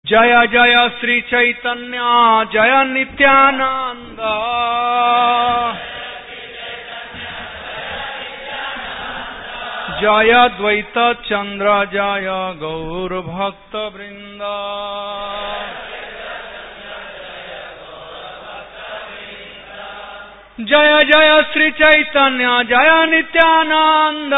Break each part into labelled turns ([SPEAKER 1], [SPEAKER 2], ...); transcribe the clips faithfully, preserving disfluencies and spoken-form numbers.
[SPEAKER 1] जय जय श्री चैतन्य जय नित्यानंद जय द्वैत चंद्र जय गौर भक्त वृंद जय जय श्री चैतन्य जय नित्यानंद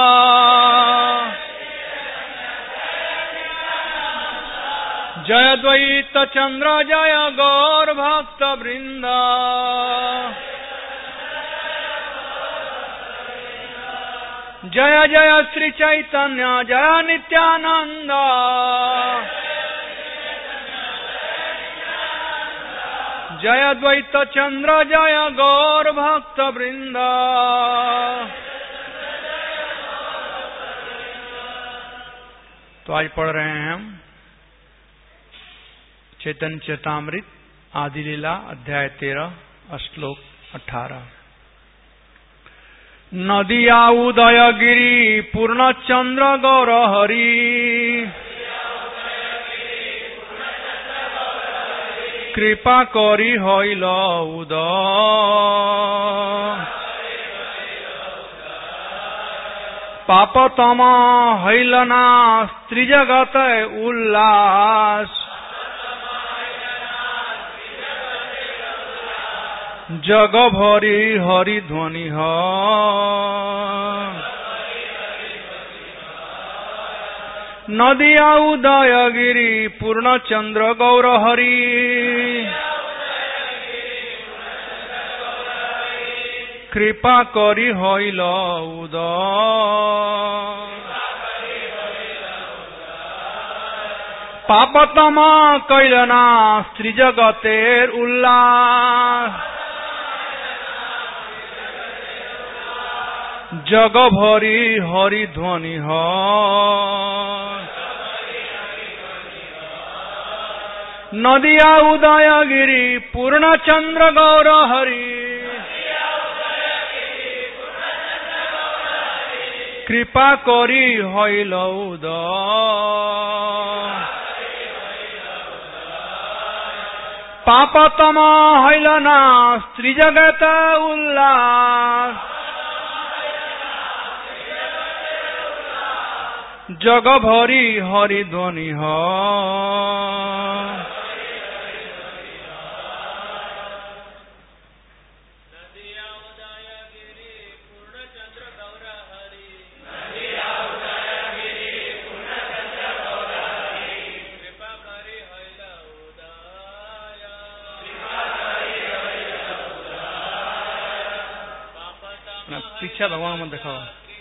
[SPEAKER 1] जय द्वैत चंद्र जय गौर भक्त वृंद जय जय श्री चैतन्य जय नित्यानंद जय द्वैत चंद्र जय गौर भक्त वृंद। तो आज पढ़ रहे हैं हम चैतन्य चरितामृत आदि लीला अध्याय तेरह श्लोक अठारह। नदिया उदयगिरी पूर्णचंद्र गौर हरि कृपा करी हईल उदय पाप तम हईलना स्त्री जगत उल्लास जग भरी हरि ध्वनि ह नदिया उदयगिरी पूर्णचंद्र गौर हरि कृपा करी हईल उदय पापतम कैलना स्त्री जगतेर उल्लास जग भरी हरि ध्वनि ह नदिया उदयगिरी पूर्णचंद्र गौर हरि कृपा करी हईल उदय पापतम हईलना स्त्री जगत उल्लास जग भरी हरि ध्वनि ह पीछा भगवान में देखा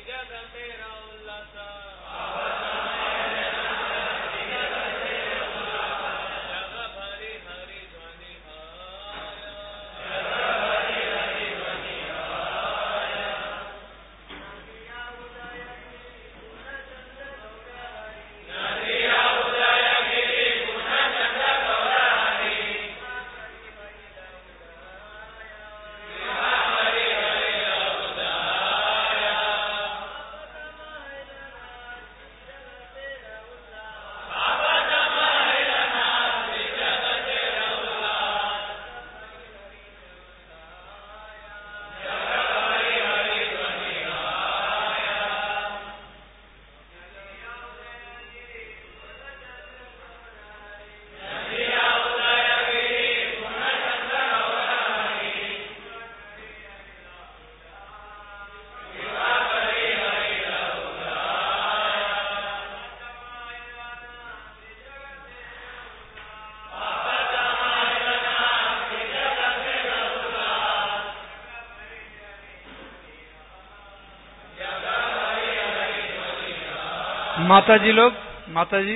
[SPEAKER 1] माता जी लोग माता जी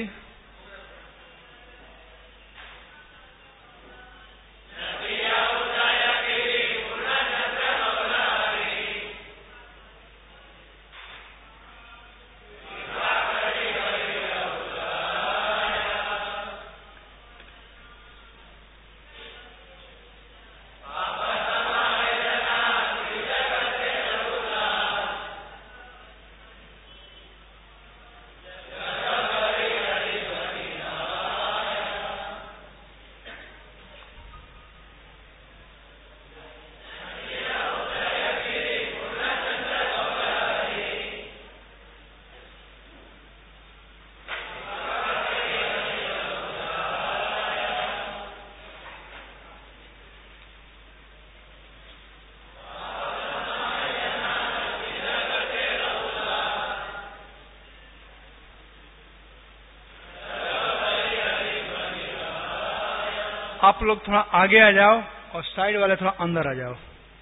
[SPEAKER 1] आप लोग थोड़ा आगे आ जाओ और साइड वाले थोड़ा अंदर आ जाओ।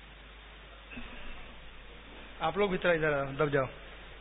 [SPEAKER 1] आप लोग भी थोड़ा इधर आओ, दब जाओ।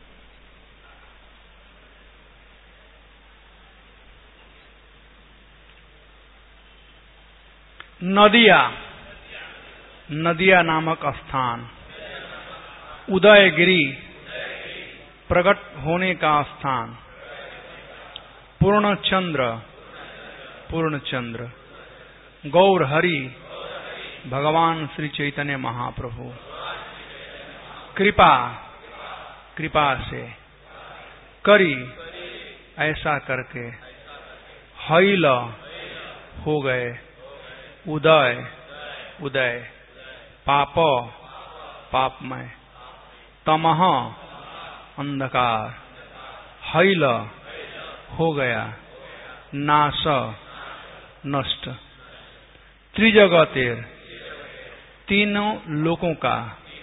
[SPEAKER 1] नदिया, नदिया नामक स्थान, उदयगिरी प्रकट होने का स्थान, पूर्णचंद्र, पूर्णचंद्र, गौर हरि भगवान श्री चैतन्य महाप्रभु, कृपा, कृपा से, करी ऐसा करके, हैल हो गए, उदय, उदय, पाप, पापमय, तमह अंधकार, हैल हो गया, नाश नष्ट, त्रिजगतेर तीनों लोकों का,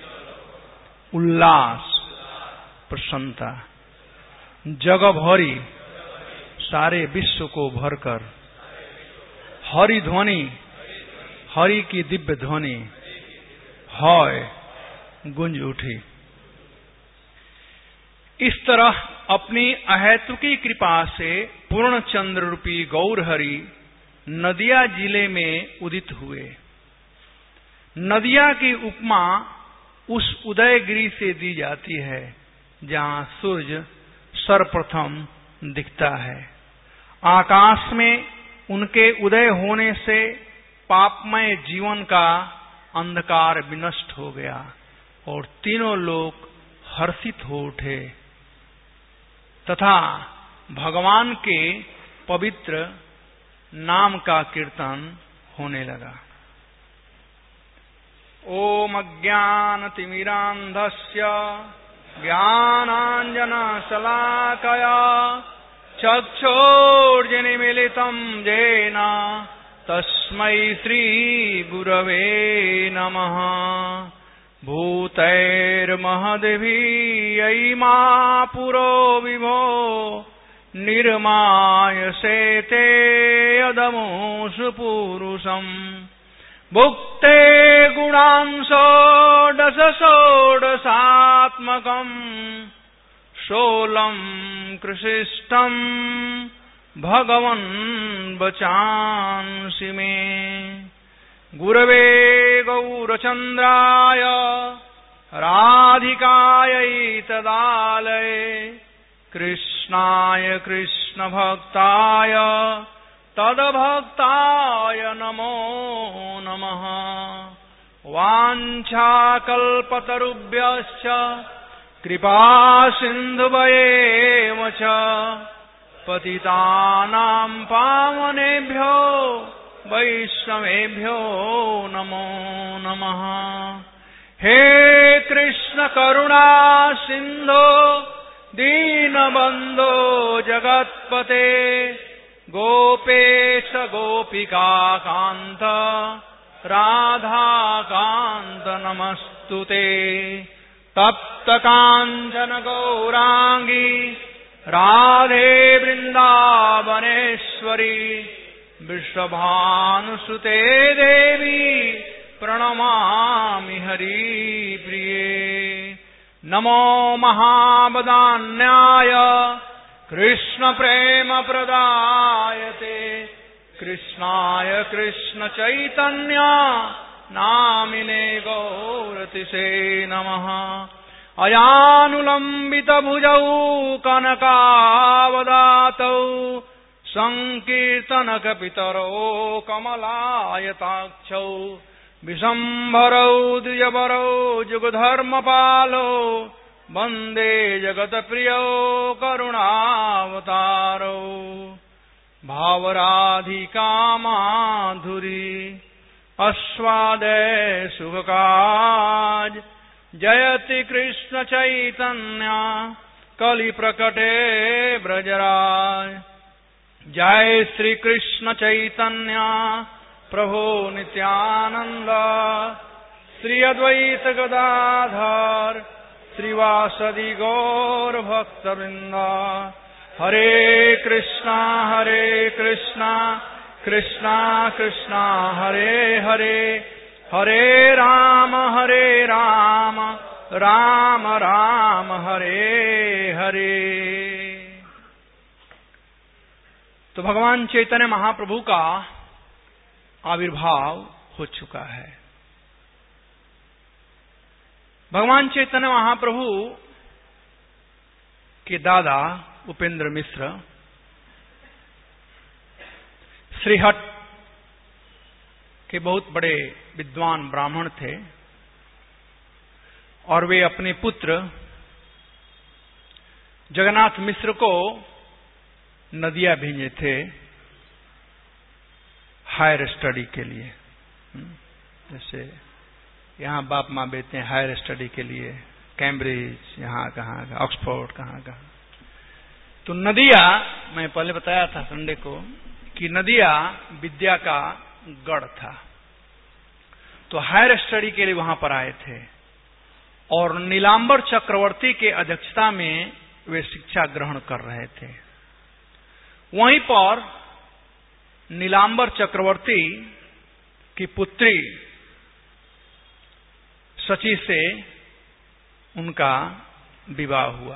[SPEAKER 1] उल्लास प्रसन्नता, जग भरी सारे विश्व को भरकर, हरि ध्वनि, हरि की दिव्य ध्वनि, हाय गुंज उठी। इस तरह अपनी अहेतुकी कृपा से पूर्णचंद्र रूपी गौरहरि नदिया जिले में उदित हुए। नदिया की उपमा उस उदयगिरी से दी जाती है जहां सूर्य सर्वप्रथम दिखता है। आकाश में उनके उदय होने से पापमय जीवन का अंधकार विनष्ट हो गया और तीनों लोग हर्षित हो उठे तथा भगवान के पवित्र नाम का कीर्तन होने लगा। ओम अज्ञानतिमिरान्धस्य ज्ञानाञ्जनशलाकया चक्षुर्मिलितं येन तस्मै श्रीगुरवे नमः। भूतैर्महद्भिर्यैमा पुरो विभो निर्मायसेते यदमुषु पुरुषम्। भुक्ते गुणांशो दश षोडशात्मकम् शोलम् कृशिष्टम् भगवन् वचांसि मे। गुरवे गौरचन्द्राय राधिकायै तदालये कृष्णाय कृष्णभक्ताय तद्भक्ताय नमो नमः। वाञ्छाकल्पतरुभ्यश्च कृपासिन्धुभ्येव च पतितानां पावनेभ्यो वैष्णवेभ्यो नमो नमः। हे कृष्ण करुणा सिन्धो दीनबन्धो जगत्पते गोपेश गोपिका कान्त राधाकान्त नमस्तुते। तप्त काञ्चन गौरांगी राधे वृन्दावनेश्वरी वृषभानुसुते देवी प्रणमामि हरिप्रिये। नमो महावदान्याय कृष्ण प्रेम प्रदायते कृष्णाय कृष्ण चैतन्य नामिने गौरतिसे नमः। अयानुलम्बित भुजौ कनकावदातौ संकीर्तनकपितरो कमलायताक्षौ विशम्भरौ द्विजवरौ जुगधर्मपालो वन्दे जगत्प्रियो करुणावतारो। भावराधिका माधुरी आस्वादे सुखकाज जयति कृष्ण चैतन्य कलि प्रकटे ब्रजराज। जय श्री कृष्ण चैतन्य प्रभु नित्यानंद श्री अद्वैत गदाधर श्रीवासदि गौर भक्तवृंद। हरे कृष्णा हरे कृष्णा कृष्णा कृष्णा हरे हरे, हरे राम हरे राम, राम राम हरे हरे। तो भगवान चैतन्य महाप्रभु का आविर्भाव हो चुका है। भगवान चैतन्य महाप्रभु के दादा उपेंद्र मिश्र श्रीहट के बहुत बड़े विद्वान ब्राह्मण थे और वे अपने पुत्र जगन्नाथ मिश्र को नदिया भेजे थे हायर स्टडी के लिए। जैसे यहाँ बाप माँ भेजते हैं हायर स्टडी के लिए कैम्ब्रिज, यहाँ कहाँ ऑक्सफोर्ड, कहाँ कहाँ। तो नदिया, मैं पहले बताया था संडे को कि नदिया विद्या का गढ़ था। तो हायर स्टडी के लिए वहां पर आए थे और नीलांबर चक्रवर्ती के अध्यक्षता में वे शिक्षा ग्रहण कर रहे थे। वहीं पर नीलांबर चक्रवर्ती की पुत्री सची से उनका विवाह हुआ।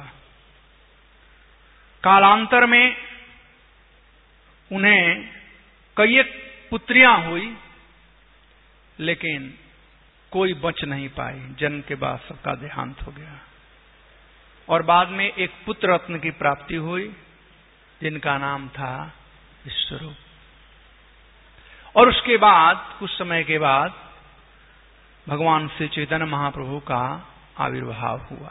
[SPEAKER 1] कालांतर में उन्हें कई एक पुत्रियां हुई, लेकिन कोई बच नहीं पाई। जन्म के बाद सबका देहांत हो गया और बाद में एक पुत्र रत्न की प्राप्ति हुई जिनका नाम था विश्वरूप। और उसके बाद कुछ समय के बाद भगवान श्री चैतन्य महाप्रभु का आविर्भाव हुआ।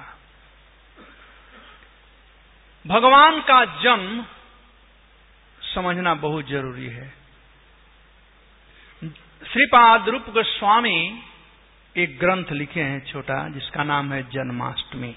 [SPEAKER 1] भगवान का जन्म समझना बहुत जरूरी है। श्रीपाद रूप गोस्वामी एक ग्रंथ लिखे हैं छोटा, जिसका नाम है जन्माष्टमी,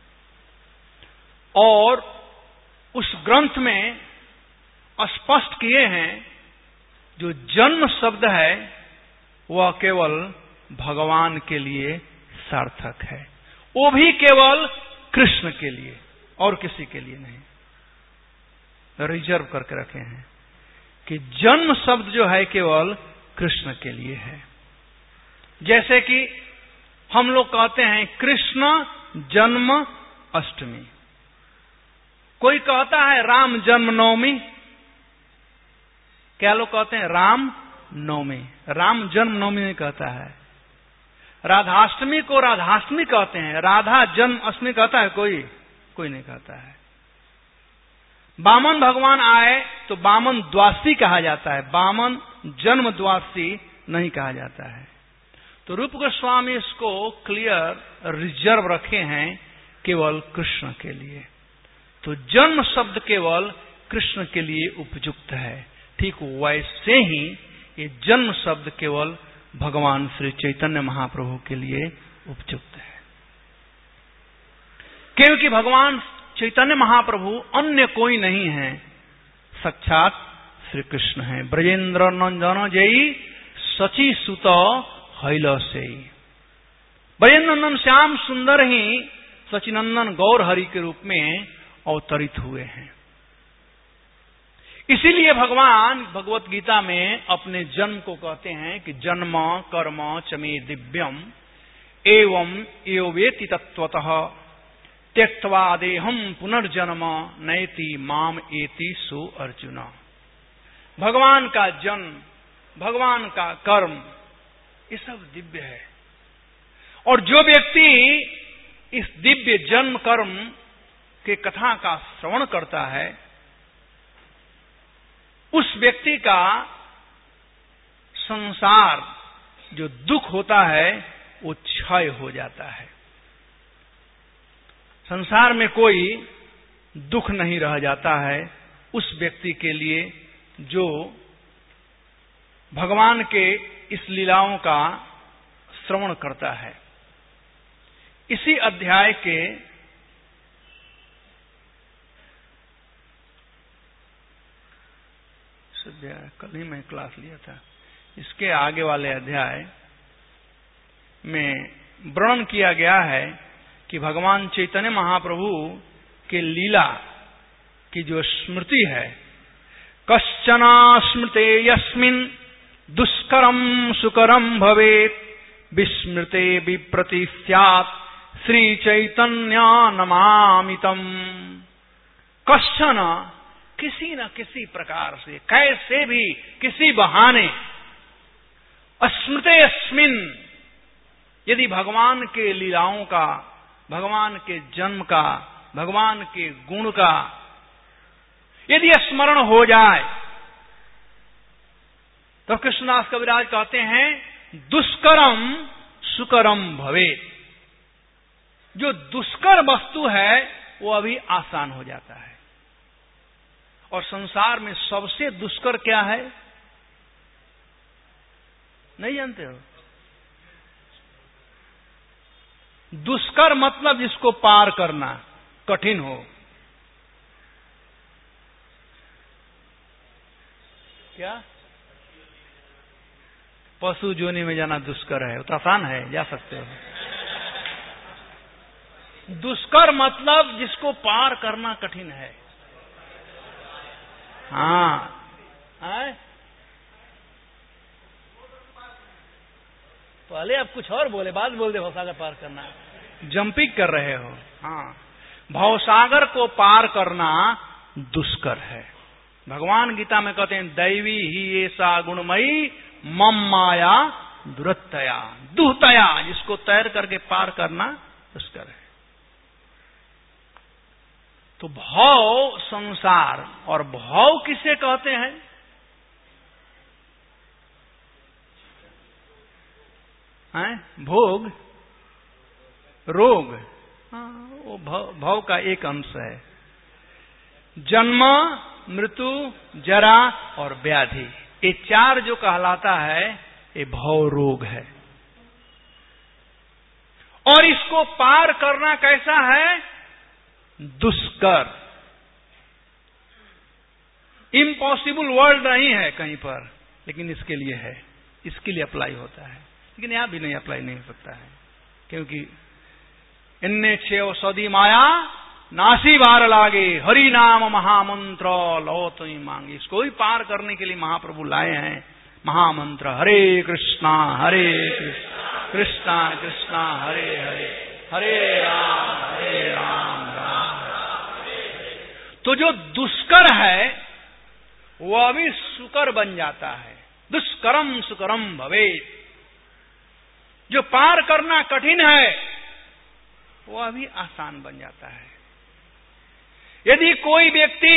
[SPEAKER 1] और उस ग्रंथ में स्पष्ट किए हैं जो जन्म शब्द है वह केवल भगवान के लिए सार्थक है, वो भी केवल कृष्ण के लिए और किसी के लिए नहीं। रिजर्व करके रखे हैं कि जन्म शब्द जो है केवल कृष्ण के लिए है। जैसे कि हम लोग कहते हैं कृष्ण जन्म अष्टमी, कोई कहता है राम जन्म नवमी, क्या लोग कहते हैं राम नवमी, राम जन्म नवमी नहीं कहता है। राधाष्टमी को राधाष्टमी कहते हैं, राधा जन्म अष्टमी कहता है कोई? कोई नहीं कहता है। बामन भगवान आए तो बामन द्वादशी कहा जाता है, बामन जन्म द्वादशी नहीं कहा जाता है। तो रूप गोस्वामी इसको क्लियर रिजर्व रखे हैं केवल कृष्ण के लिए। तो जन्म शब्द केवल कृष्ण के लिए उपयुक्त है, ठीक वैसे ही ये जन्म शब्द केवल भगवान श्री चैतन्य महाप्रभु के लिए उपयुक्त है, क्योंकि भगवान चैतन्य महाप्रभु अन्य कोई नहीं है, साक्षात श्री कृष्ण है। ब्रजेंद्र नंदन जयी सची सुत हैल से, ब्रजेंद्र नंदन श्याम सुंदर ही सचिनंदन गौर हरि के रूप में अवतरित हुए हैं। इसीलिए भगवान भगवत गीता में अपने जन्म को कहते हैं कि जन्म कर्म चमे दिव्यम एवं एवेति तत्वतः त्यक्त्वा देहम पुनर्जन्म नयति माम एति सो अर्जुन। भगवान का जन्म, भगवान का कर्म, ये सब दिव्य है। और जो व्यक्ति इस दिव्य जन्म कर्म के कथा का श्रवण करता है, उस व्यक्ति का संसार जो दुख होता है वो क्षय हो जाता है। संसार में कोई दुख नहीं रह जाता है उस व्यक्ति के लिए जो भगवान के इस लीलाओं का श्रवण करता है। इसी अध्याय के कल ही मैं क्लास लिया था, इसके आगे वाले अध्याय में वर्णन किया गया है कि भगवान चैतन्य महाप्रभु के लीला की जो स्मृति है, कश्चना स्मृते यस्मिन् दुष्करम सुकरम भवेत् विस्मृते विप्रति स्यात् श्री चैतन्य नमामितम्। कश्चन किसी न किसी प्रकार से, कैसे भी, किसी बहाने, अस्मृते अस्मिन्, यदि भगवान के लीलाओं का, भगवान के जन्म का, भगवान के गुण का यदि स्मरण हो जाए तो कृष्णदास कविराज कहते हैं दुष्करम सुकरम भवेत्। जो दुष्कर वस्तु है वो अभी आसान हो जाता है। और संसार में सबसे दुष्कर क्या है, नहीं जानते हो? दुष्कर मतलब जिसको पार करना कठिन हो। क्या? पशु जोनि में जाना दुष्कर है? तो आसान है, जा सकते हो। दुष्कर मतलब जिसको पार करना कठिन है। हाँ, है? पहले आप कुछ और बोले, बाद बोल दे भवसागर पार करना। जंपिंग कर रहे हो। हाँ, भवसागर को पार करना दुष्कर है। भगवान गीता में कहते हैं दैवी ही ऐसा गुणमयी मम माया दुरतया, दुहतया, जिसको तैर करके पार करना दुष्कर है। तो भव संसार, और भव किसे कहते हैं? हैं? भोग, रोग, हाँ, वो भव, भव का एक अंश है। जन्म, मृत्यु, जरा और व्याधि, ये चार जो कहलाता है ये भव रोग है। और इसको पार करना कैसा है? दुष्कर। इम्पॉसिबल वर्ड नहीं है कहीं पर, लेकिन इसके लिए है, इसके लिए अप्लाई होता है। लेकिन यहां भी नहीं अप्लाई नहीं हो सकता है, क्योंकि इन्ने छे औषधि माया नासी बार लागे, हरि नाम महामंत्र लो तुम मांगे। इसको ही पार करने के लिए महाप्रभु लाए हैं महामंत्र, हरे कृष्णा हरे कृष्णा कृष्णा कृष्णा हरे हरे, हरे राम हरे राम राम राम हरे हरे। तो जो दुष्कर है वह भी सुकर बन जाता है। दुष्करम सुकरम भवेत्। जो पार करना कठिन है वह भी आसान बन जाता है। यदि कोई व्यक्ति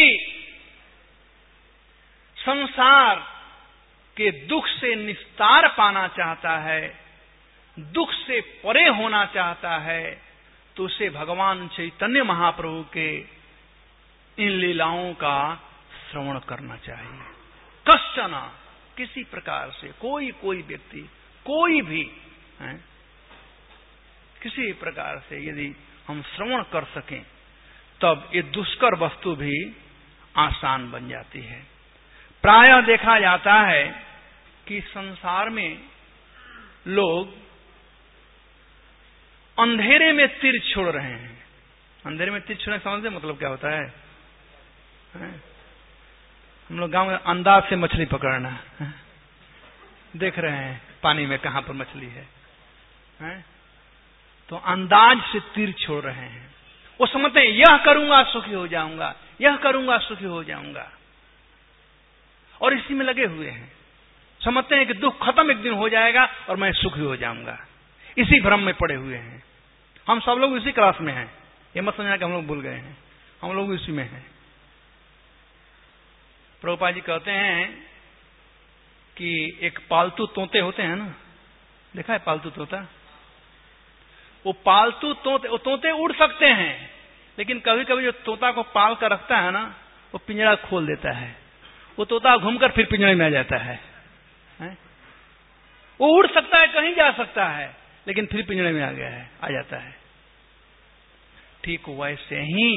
[SPEAKER 1] संसार के दुख से निस्तार पाना चाहता है, दुख से परे होना चाहता है, तो उसे भगवान चैतन्य महाप्रभु के इन लीलाओं का श्रवण करना चाहिए। कश्चन, किसी प्रकार से, कोई कोई व्यक्ति, कोई भी है, किसी प्रकार से यदि हम श्रवण कर सकें तब ये दुष्कर वस्तु भी आसान बन जाती है। प्रायः देखा जाता है कि संसार में लोग अंधेरे में तीर छोड़ रहे हैं। अंधेरे में तीर छोड़ने समझते मतलब क्या होता है? है? हम लोग गांव में अंदाज से मछली पकड़ना है? देख रहे हैं पानी में कहां पर मछली है, है? तो अंदाज से तीर छोड़ रहे हैं। वो समझते हैं यह करूंगा सुखी हो जाऊंगा, यह करूंगा सुखी हो जाऊंगा, और इसी में लगे हुए हैं। समझते हैं कि दुख खत्म एक दिन हो जाएगा और मैं सुखी हो जाऊंगा। इसी भ्रम में पड़े हुए हैं। हम सब लोग इसी क्लास में हैं, ये मत समझना कि हम लोग भूल गए हैं, हम लोग इसी में हैं। प्रभुपाद जी कहते हैं कि एक पालतू तोते होते हैं ना, देखा है पालतू तोता? वो पालतू तोते, वो तोते उड़ सकते हैं, लेकिन कभी कभी जो तोता को पाल कर रखता है ना, वो पिंजरा खोल देता है। वो तोता घूमकर फिर पिंजरे में आ जाता है, है? वो उड़ सकता है, कहीं जा सकता है, लेकिन फिर पिंजरे में आ गया है, आ जाता है। ठीक वैसे ही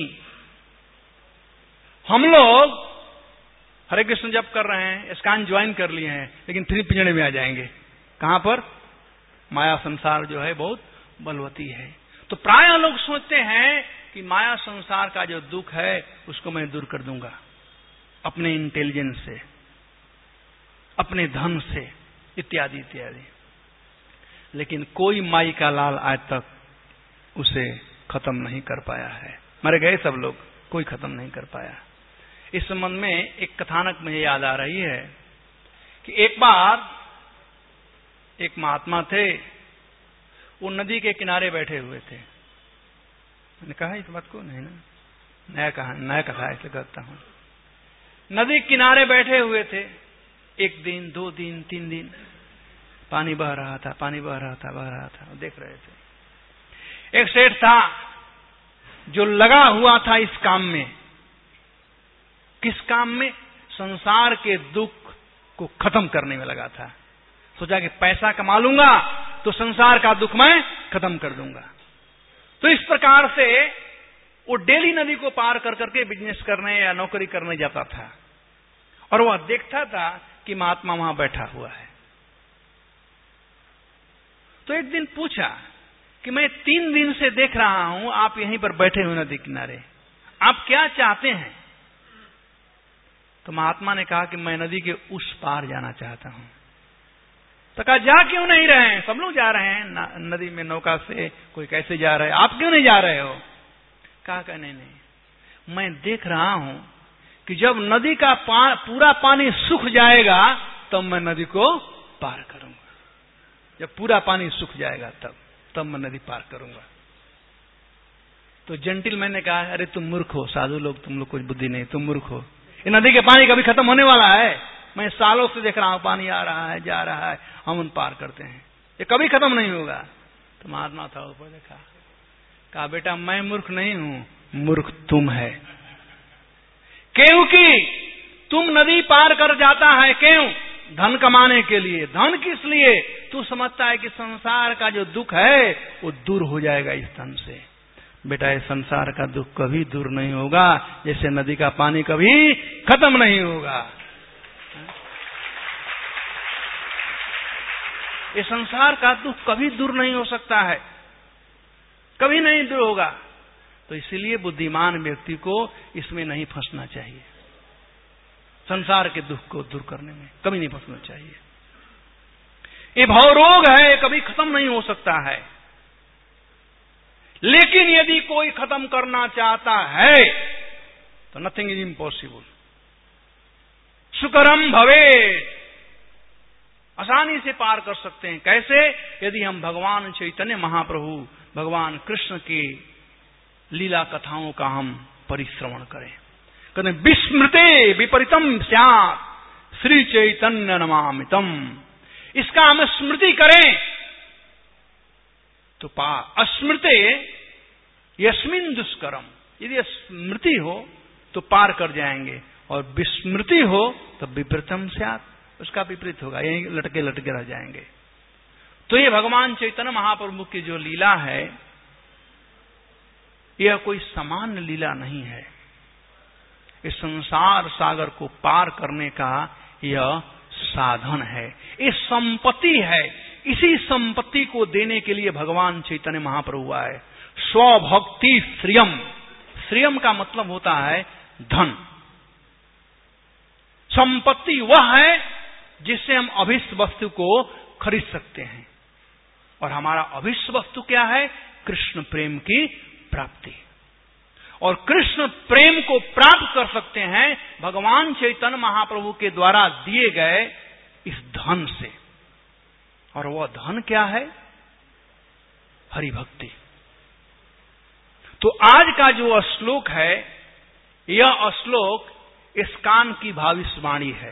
[SPEAKER 1] हम लोग हरे कृष्ण जप कर रहे हैं, स्कान ज्वाइन कर लिए हैं, लेकिन फिर पिंजरे में आ जाएंगे। कहां पर? माया संसार जो है बहुत बलवती है। तो प्राय लोग सोचते हैं कि माया संसार का जो दुख है उसको मैं दूर कर दूंगा, अपने इंटेलिजेंस से, अपने धन से, इत्यादि इत्यादि। लेकिन कोई माई का लाल आज तक उसे खत्म नहीं कर पाया है। मर गए सब लोग, कोई खत्म नहीं कर पाया। इस संबंध में एक कथानक मुझे याद आ रही है कि एक बार एक महात्मा थे, वो नदी के किनारे बैठे हुए थे। मैंने कहा इस बात को नहीं ना, नया कहा नया कथा ऐसे करता हूं। नदी किनारे बैठे हुए थे, एक दिन, दो दिन, तीन दिन, पानी बह रहा था, पानी बह रहा था, बह रहा था, देख रहे थे। एक सेठ था जो लगा हुआ था इस काम में। किस काम में? संसार के दुख को खत्म करने में लगा था। सोचा कि पैसा कमा लूंगा तो संसार का दुख मैं खत्म कर दूंगा। तो इस प्रकार से वो डेली नदी को पार कर करके बिजनेस करने या नौकरी करने जाता था, और वह देखता था कि महात्मा वहां बैठा हुआ है। तो एक दिन पूछा कि मैं तीन दिन से देख रहा हूं आप यहीं पर बैठे हुए नदी किनारे, आप क्या चाहते हैं? तो महात्मा ने कहा कि मैं नदी के उस पार जाना चाहता हूं। तो कहा जा क्यों नहीं रहे हैं? सब लोग जा रहे हैं नदी में नौका से, कोई कैसे जा रहे हैं, आप क्यों नहीं जा रहे हो? कहा कि नहीं नहीं, मैं देख रहा हूं कि जब नदी का पा, पूरा पानी सूख जाएगा तब मैं नदी को पार करूंगा। जब पूरा पानी सूख जाएगा तब तब मैं नदी पार करूंगा। तो जेंटिलमैन ने कहा अरे तुम मूर्ख हो, साधु लोग, तुम लोग कुछ बुद्धि नहीं, तुम मूर्ख हो। ये नदी के पानी कभी खत्म होने वाला है? मैं सालों से देख रहा हूं, पानी आ रहा है, जा रहा है, हम उन पार करते हैं, ये कभी खत्म नहीं होगा। तो महात्मा था ऊपर देखा, कहा बेटा मैं मूर्ख नहीं हूं, मूर्ख तुम है। क्योंकि तुम नदी पार कर जाता है, क्यों? धन कमाने के लिए। धन किस लिए? तू समझता है कि संसार का जो दुख है वो दूर हो जाएगा इस धन से। बेटा ये संसार का दुख कभी दूर नहीं होगा, जैसे नदी का पानी कभी खत्म नहीं होगा। ये संसार का दुख कभी दूर नहीं हो सकता है, कभी नहीं दूर होगा। तो इसलिए बुद्धिमान व्यक्ति को इसमें नहीं फंसना चाहिए, संसार के दुख को दूर करने में कभी नहीं फंसना चाहिए। ये भवरोग है, कभी खत्म नहीं हो सकता है। लेकिन यदि कोई खत्म करना चाहता है तो नथिंग इज इम्पॉसिबल। सुकरम भवेत्, आसानी से पार कर सकते हैं। कैसे? यदि हम भगवान चैतन्य महाप्रभु, भगवान कृष्ण की लीला कथाओं का हम परिश्रवण करें। कहते विस्मृते विपरीतम स्यात् श्री चैतन्य नमामितम। इसका हम स्मृति करें तो पा, अस्मृते यस्मिन दुष्करम, यदि स्मृति हो तो पार कर जाएंगे, और विस्मृति हो तो विपरीतम स्यात्, उसका विपरीत होगा, यही लटके लटके रह जाएंगे। तो ये भगवान चैतन्य महाप्रभु की जो लीला है, यह कोई सामान्य लीला नहीं है। इस संसार सागर को पार करने का यह साधन है, ये संपत्ति है। इसी संपत्ति को देने के लिए भगवान चैतन्य महाप्रभु आए। स्वभक्ति श्रियम, श्रियम का मतलब होता है धन। संपत्ति वह है जिससे हम अभिष्ट वस्तु को खरीद सकते हैं, और हमारा अभिष्ट वस्तु क्या है? कृष्ण प्रेम की प्राप्ति। और कृष्ण प्रेम को प्राप्त कर सकते हैं भगवान चैतन्य महाप्रभु के द्वारा दिए गए इस धन से। और वह धन क्या है? हरि भक्ति। तो आज का जो श्लोक है, यह श्लोक इस्कान की भविष्यवाणी है।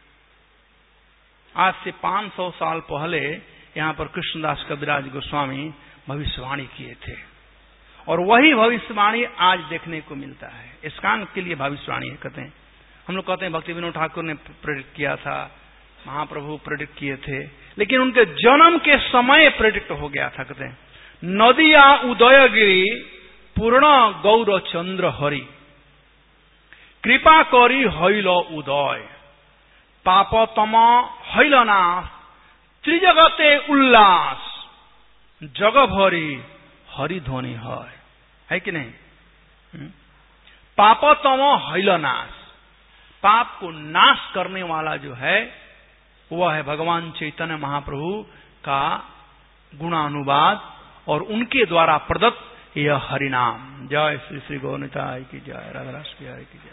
[SPEAKER 1] आज से पांच सौ साल पहले यहां पर कृष्णदास कविराज गोस्वामी भविष्यवाणी किए थे, और वही भविष्यवाणी आज देखने को मिलता है। इस्कान के लिए भविष्यवाणी कहते हैं। हम लोग कहते हैं भक्ति विनोद ठाकुर ने प्रेडिक्ट किया था, महाप्रभु प्रेडिक्ट किए थे, लेकिन उनके जन्म के समय प्रेडिक्ट हो गया था। कहते हैं नदिया उदयगिरी पूर्ण गौर चंद्र हरि, कृपा करी हईल उदय, पापतम हईलनाश, त्रिजगते उल्लास, जग भरी हरि ध्वनि है, है कि नहीं? पापतम हईलनाश, पाप को नाश करने वाला जो है वह है भगवान चैतन्य महाप्रभु का गुणानुवाद और उनके द्वारा प्रदत्त यह हरिनाम। जय श्री श्री गौरनिताय की जय, राधारास की जय की जय।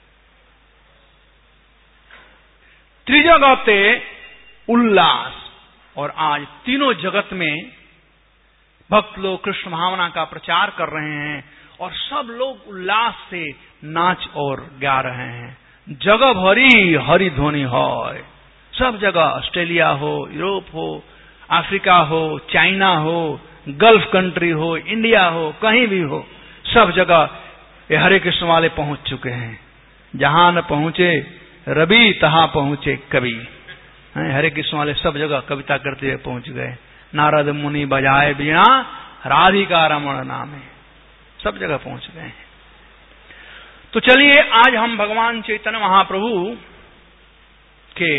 [SPEAKER 1] त्रिजगते उल्लास, और आज तीनों जगत में भक्त लोग कृष्ण भावना का प्रचार कर रहे हैं और सब लोग उल्लास से नाच और गा रहे हैं। जगह भरी हरि ध्वनि है, सब जगह, ऑस्ट्रेलिया हो, यूरोप हो, अफ्रीका हो, चाइना हो, गल्फ कंट्री हो, इंडिया हो, कहीं भी हो, सब जगह ये हरे कृष्ण वाले पहुंच चुके हैं। जहां न पहुंचे रवि तहां पहुंचे कवि। हरे कृष्ण वाले सब जगह कविता करते हुए पहुंच गए। नारद मुनि बजाए बीणा राधिका रमण नामे, सब जगह पहुंच गए हैं। तो चलिए आज हम भगवान चैतन्य महाप्रभु के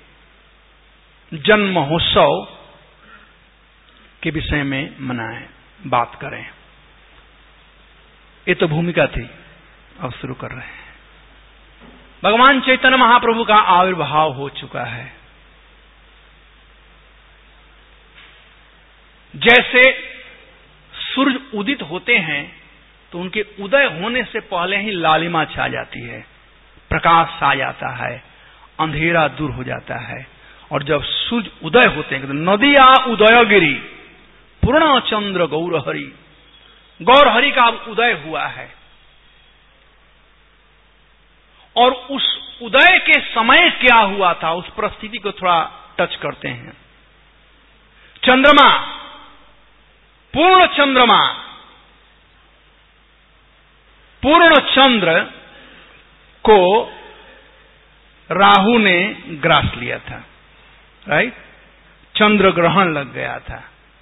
[SPEAKER 1] जन्म महोत्सव के विषय में मनाएं, बात करें। ये तो भूमिका थी, अब शुरू कर रहे हैं। भगवान चैतन्य महाप्रभु का आविर्भाव हो चुका है। जैसे सूर्य उदित होते हैं तो उनके उदय होने से पहले ही लालिमा छा जाती है, प्रकाश आ जाता है, अंधेरा दूर हो जाता है। और जब सूर्य उदय होते हैं तो नदिया उदयगिरी पूर्ण चंद्र गौरहरि, गौरहरि का उदय हुआ है। और उस उदय के समय क्या हुआ था, उस परिस्थिति को थोड़ा टच करते हैं। चंद्रमा, पूर्ण चंद्रमा, पूर्ण चंद्र को राहु ने ग्रास लिया था, राइट। चंद्र ग्रहण लग गया था,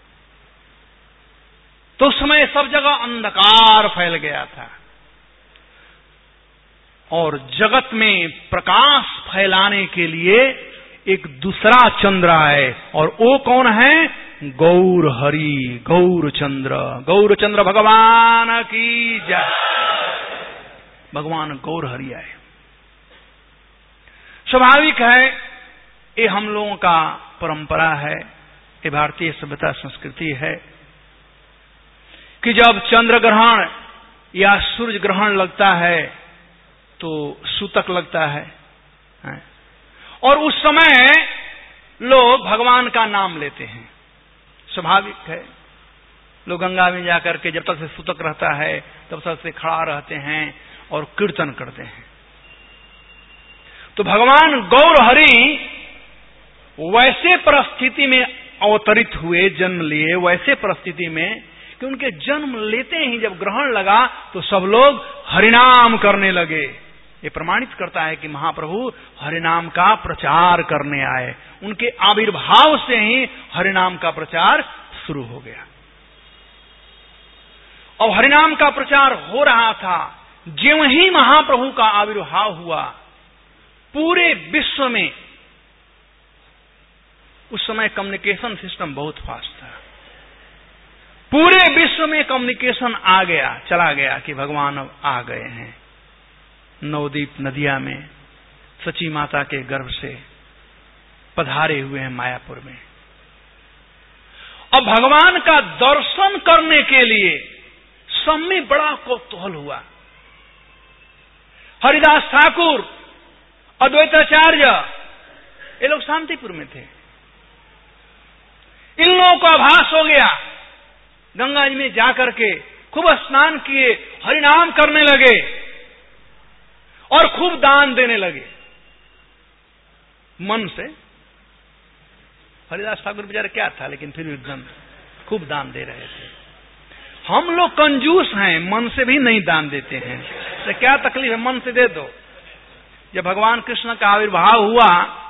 [SPEAKER 1] तो उस समय सब जगह अंधकार फैल गया था और जगत में प्रकाश फैलाने के लिए एक दूसरा चंद्र आए, और वो कौन है? गौर हरि, गौर चंद्र, गौर चंद्र भगवान की जय। भगवान गौर हरि आए। स्वाभाविक है, ये हम लोगों का परंपरा है, ये भारतीय सभ्यता संस्कृति है कि जब चंद्र ग्रहण या सूर्य ग्रहण लगता है तो सूतक लगता है, और उस समय लोग भगवान का नाम लेते हैं। स्वाभाविक है, लोग गंगा में जाकर के जब तक से सूतक रहता है तब तक से खड़ा रहते हैं और कीर्तन करते हैं। तो भगवान गौर हरि वैसे परिस्थिति में अवतरित हुए, जन्म लिए वैसे परिस्थिति में कि उनके जन्म लेते ही जब ग्रहण लगा तो सब लोग हरिनाम करने लगे। ये प्रमाणित करता है कि महाप्रभु हरिनाम का प्रचार करने आए। उनके आविर्भाव से ही हरिनाम का प्रचार शुरू हो गया। और हरिनाम का प्रचार हो रहा था, ज्यों ही महाप्रभु का आविर्भाव हुआ पूरे विश्व में, उस समय कम्युनिकेशन सिस्टम बहुत फास्ट था, पूरे विश्व में कम्युनिकेशन आ गया, चला गया कि भगवान अब आ गए हैं। नवदीप नदिया में सची माता के गर्भ से पधारे हुए हैं मायापुर में। अब भगवान का दर्शन करने के लिए सब में बड़ा कौतूहल हुआ। हरिदास ठाकुर, अद्वैताचार्य, ये लोग शांतिपुर में थे। इन लोगों को आभास हो गया, गंगा जी में जाकर के खूब स्नान किए, हरिनाम करने लगे और खूब दान देने लगे मन से। हरिदास ठाकुर बेचारे क्या था, लेकिन फिर एकदम खूब दान दे रहे थे। हम लोग कंजूस हैं, मन से भी नहीं दान देते हैं, तो क्या तकलीफ है, मन से दे दो। जब भगवान कृष्ण का आविर्भाव हुआ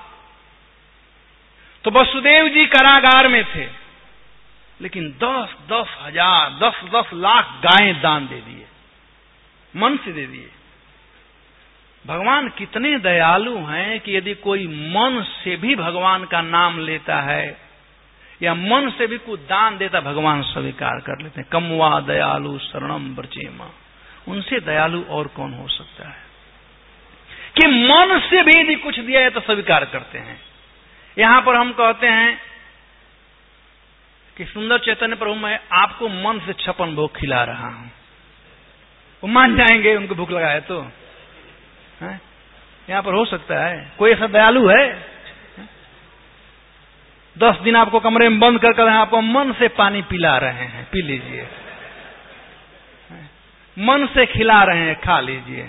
[SPEAKER 1] तो वसुदेव जी कारागार में थे, लेकिन दस दस हजार दस दस लाख गायें दान दे दिए, मन से दे दिए। भगवान कितने दयालु हैं कि यदि कोई मन से भी भगवान का नाम लेता है या मन से भी कुछ दान देता, भगवान स्वीकार कर लेते हैं। कमवा दयालु शरणम ब्रजेमा, उनसे दयालु और कौन हो सकता है। कि मन से भी यदि कुछ दिया है तो स्वीकार करते हैं। यहां पर हम कहते हैं कि सुंदर चैतन्य प्रभु मैं आपको मन से छप्पन भोग खिला रहा हूं, वो मान जाएंगे उनको भूख लगा है तो? है? यहां पर हो सकता है कोई ऐसा दयालु है? दस दिन आपको कमरे में बंद कर कर आपको मन से पानी पिला रहे हैं, पी लीजिए, मन से खिला रहे हैं, खा लीजिए,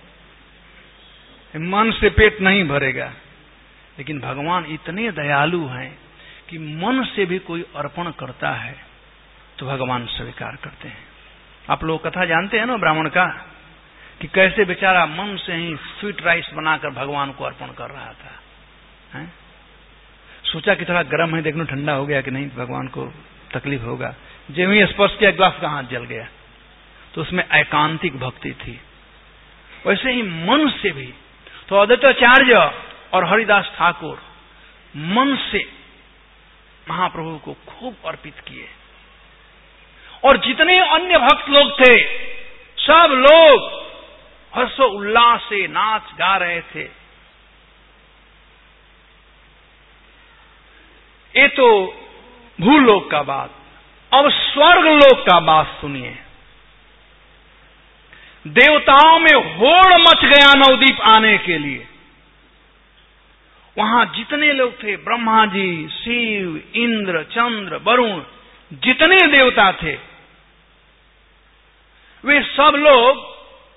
[SPEAKER 1] मन से पेट नहीं भरेगा। लेकिन भगवान इतने दयालु हैं कि मन से भी कोई अर्पण करता है तो भगवान स्वीकार करते हैं। आप लोग कथा जानते हैं ना ब्राह्मण का, कि कैसे बेचारा मन से ही स्वीट राइस बनाकर भगवान को अर्पण कर रहा था। है? सोचा कि थोड़ा गर्म है, देखना ठंडा हो गया कि नहीं, भगवान को तकलीफ होगा। जब ही स्पर्श किया ग्लास का हाथ जल गया। तो उसमें एकांतिक भक्ति थी। वैसे ही मन से भी तो अद्वैताचार्य और हरिदास ठाकुर मन से महाप्रभु को खूब अर्पित किए। और जितने अन्य भक्त लोग थे सब लोग हर्षो उल्लास से नाच गा रहे थे। ये तो भूलोक का बात। अब स्वर्ग लोक का बात सुनिए। देवताओं में होड़ मच गया नवदीप आने के लिए। वहां जितने लोग थे, ब्रह्मा जी, शिव, इंद्र, चंद्र, वरुण, जितने देवता थे वे सब लोग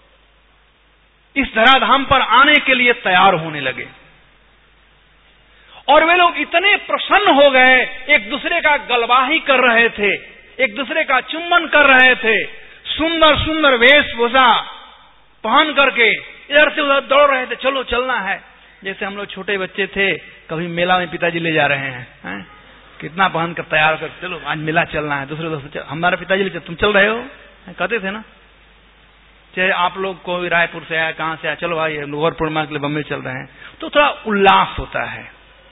[SPEAKER 1] इस धराधाम पर आने के लिए तैयार होने लगे। और वे लोग इतने प्रसन्न हो गए, एक दूसरे का गलवाही कर रहे थे, एक दूसरे का चुम्बन कर रहे थे, सुंदर सुंदर वेशभूषा पहन करके इधर से उधर दौड़ रहे थे, चलो चलना है। जैसे हम लोग छोटे बच्चे थे, कभी मेला में पिताजी ले जा रहे हैं, हैं? कितना पहन कर तैयार कर, चलो आज मेला चलना है। दूसरे दोस्त हमारे पिताजी ले, तुम चल रहे हो, कहते थे ना। चाहे आप लोग को रायपुर से आया, कहां से आया, चलो भाई गौर पूर्णिमा के लिए बम्बई चल रहे हैं, तो थोड़ा उल्लास होता है।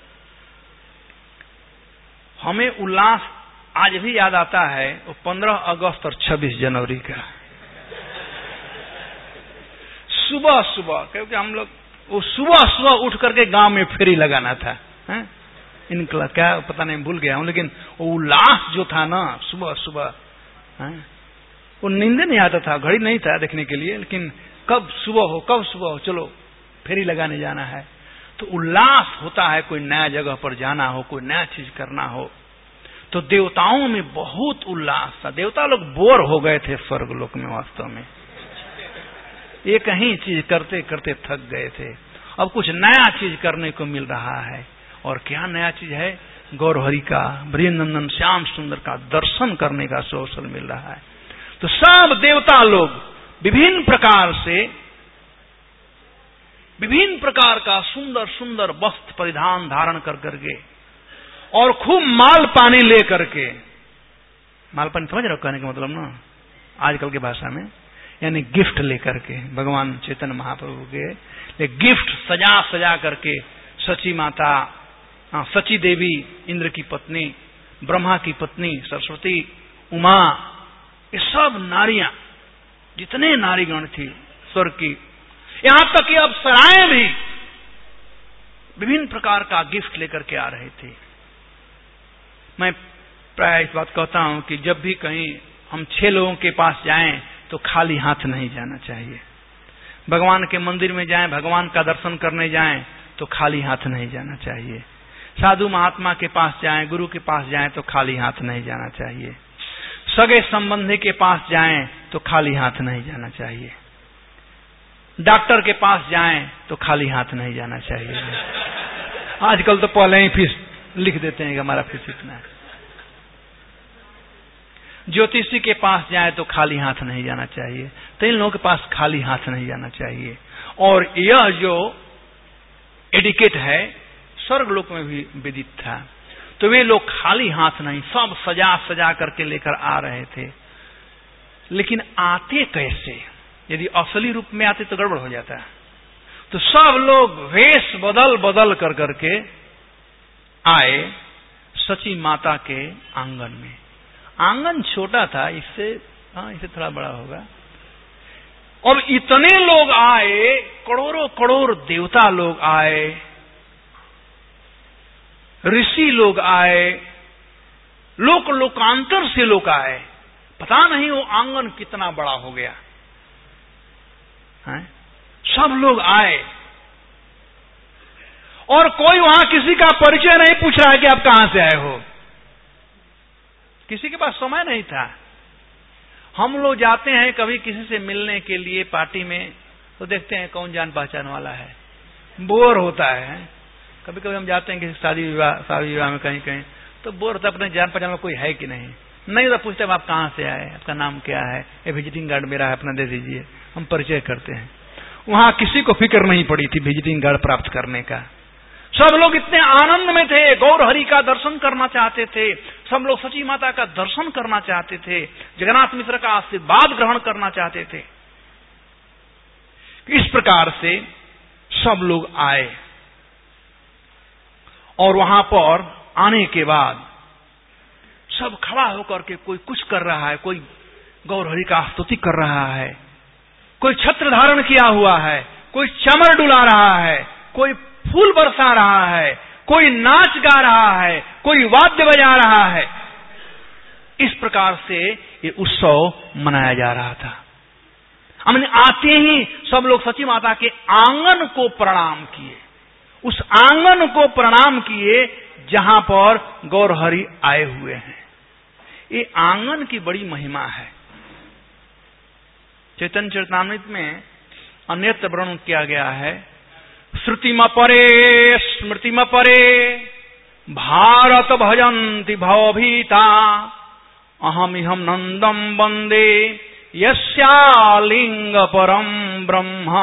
[SPEAKER 1] हमें उल्लास आज भी याद आता है वो पंद्रह अगस्त और छब्बीस जनवरी का सुबह सुबह, क्योंकि हम लोग वो सुबह सुबह उठ करके गांव में फेरी लगाना था। हैं? इनका क्या पता नहीं, भूल गया हूं, लेकिन वो उल्लास जो था ना सुबह सुबह, हैं? वो नींद नहीं आता था, घड़ी नहीं था देखने के लिए, लेकिन कब सुबह हो, कब सुबह हो, चलो फेरी लगाने जाना है। तो उल्लास होता है, कोई नया जगह पर जाना हो, कोई नया चीज करना हो। तो देवताओं में बहुत उल्लास था। देवता लोग बोर हो गए थे स्वर्ग लोक में, वास्तव में एक ही चीज करते करते थक गए थे। अब कुछ नया चीज करने को मिल रहा है। और क्या नया चीज है? गौरहरि का, ब्रजनंदन श्याम सुंदर का दर्शन करने का अवसर मिल रहा है। तो सब देवता लोग विभिन्न प्रकार से, विभिन्न प्रकार का सुंदर सुंदर वस्त्र परिधान धारण कर करके और खूब माल पानी ले करके, माल पानी समझ रहे हो कहने का मतलब ना आजकल की भाषा में, यानी गिफ्ट लेकर के भगवान चैतन्य महाप्रभु के ले गिफ्ट सजा सजा करके सची माता, सची देवी इंद्र की पत्नी, ब्रह्मा की पत्नी सरस्वती, उमा, ये सब नारियां, जितने नारीगण थी स्वर्ग की, यहां तक कि अब सराय भी विभिन्न प्रकार का गिफ्ट लेकर के आ रहे थे। मैं प्राय इस बात कहता हूं कि जब भी कहीं हम छह लोगों के पास जाएं तो खाली हाथ नहीं जाना चाहिए। भगवान के मंदिर में जाएं, भगवान का दर्शन करने जाएं तो खाली हाथ नहीं जाना चाहिए। साधु महात्मा के पास जाएं, गुरु के पास जाएं तो खाली हाथ नहीं जाना चाहिए। सगे संबंधी के पास जाएं तो खाली हाथ नहीं जाना चाहिए। डॉक्टर के पास जाएं तो खाली हाथ नहीं जाना चाहिए। आजकल तो पहले ही फीस लिख देते हैं कि हमारा फीस इतना है। ज्योतिषी के पास जाए तो खाली हाथ नहीं जाना चाहिए। तो इन लोगों के पास खाली हाथ नहीं जाना चाहिए। और यह जो एडिकेट है स्वर्ग लोक में भी विदित था। तो वे लोग खाली हाथ नहीं, सब सजा सजा करके लेकर आ रहे थे। लेकिन आते कैसे? यदि असली रूप में आते तो गड़बड़ हो जाता। तो सब लोग वेश बदल बदल कर करके आए सची माता के आंगन में। आंगन छोटा था, इससे हाँ इससे थोड़ा बड़ा होगा। अब इतने लोग आए, करोड़ों करोड़ देवता लोग आए, ऋषि लोग आए, लोक लोकांतर से लोग आए। पता नहीं वो आंगन कितना बड़ा हो गया है? सब लोग आए और कोई वहां किसी का परिचय नहीं पूछ रहा है कि आप कहां से आए हो। किसी के पास समय नहीं था। हम लोग जाते हैं कभी किसी से मिलने के लिए पार्टी में, तो देखते हैं कौन जान पहचान वाला है, बोर होता है। कभी कभी हम जाते हैं किसी शादी विवाह शादी विवाह में कहीं कहीं, तो बोर होता है, अपने जान पहचान में कोई है कि नहीं। नहीं तो पूछते हैं आप कहां से आए, आपका नाम क्या है, ये विजिटिंग कार्ड मेरा है, अपना दे दीजिए, हम परिचय करते हैं। वहां किसी को फिक्र नहीं पड़ी थी विजिटिंग कार्ड प्राप्त करने का। सब लोग इतने आनंद में थे, गौर हरि का दर्शन करना चाहते थे, सब लोग सची माता का दर्शन करना चाहते थे, जगन्नाथ मिश्र का आशीर्वाद ग्रहण करना चाहते थे। इस प्रकार से सब लोग आए और वहां पर आने के बाद सब खड़ा होकर के कोई कुछ कर रहा है, कोई गौर हरि का स्तुति कर रहा है, कोई छत्र धारण किया हुआ है, कोई चमर डुला रहा है, कोई फूल बरसा रहा है, कोई नाच गा रहा है, कोई वाद्य बजा रहा है। इस प्रकार से ये उत्सव मनाया जा रहा था। हमने आते ही सब लोग सची माता के आंगन को प्रणाम किए, उस आंगन को प्रणाम किए जहां पर गौर हरि आए हुए हैं। ये आंगन की बड़ी महिमा है। चैतन्य चरितामृत में अन्यत्र वर्णन किया गया है, श्रुतिम परे स्मृतिम परे भारत भजन्ति भवभीता अहमिहं नंदम वंदे यस्यालिंग परम ब्रह्म।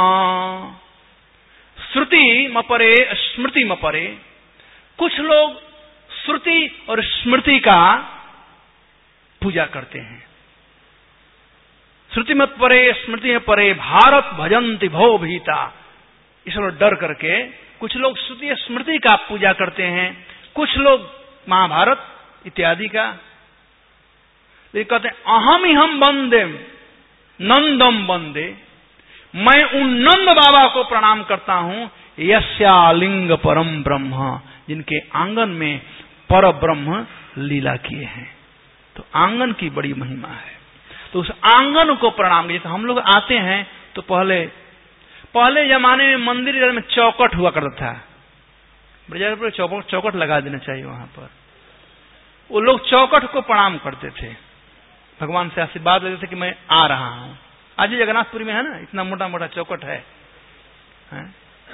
[SPEAKER 1] श्रुति मपरे स्मृति मपरे, कुछ लोग श्रुति और स्मृति का पूजा करते हैं। श्रुति मत परे स्मृति में परे भारत भजन्ति भव भीता, इसलिए डर करके कुछ लोग श्रुति स्मृति का पूजा करते हैं, कुछ लोग महाभारत इत्यादि का। लेकिन कहते हैं अहम ही हम वंदे नंदम वंदे, मैं उन नंद बाबा को प्रणाम करता हूं, यस्यालिंग परम ब्रह्म, जिनके आंगन में पर ब्रह्म लीला किए हैं। तो आंगन की बड़ी महिमा है। तो उस आंगन को प्रणाम किया। तो हम लोग आते हैं तो पहले पहले जमाने में मंदिर में चौकट हुआ करता था, बड़े पर चौकट चौकट लगा देना चाहिए वहां पर। वो लोग चौकट को प्रणाम करते थे, भगवान से आशीर्वाद लेते थे कि मैं आ रहा हूं। आज ही जगन्नाथपुरी में है ना, इतना मोटा मोटा चौकट है, है?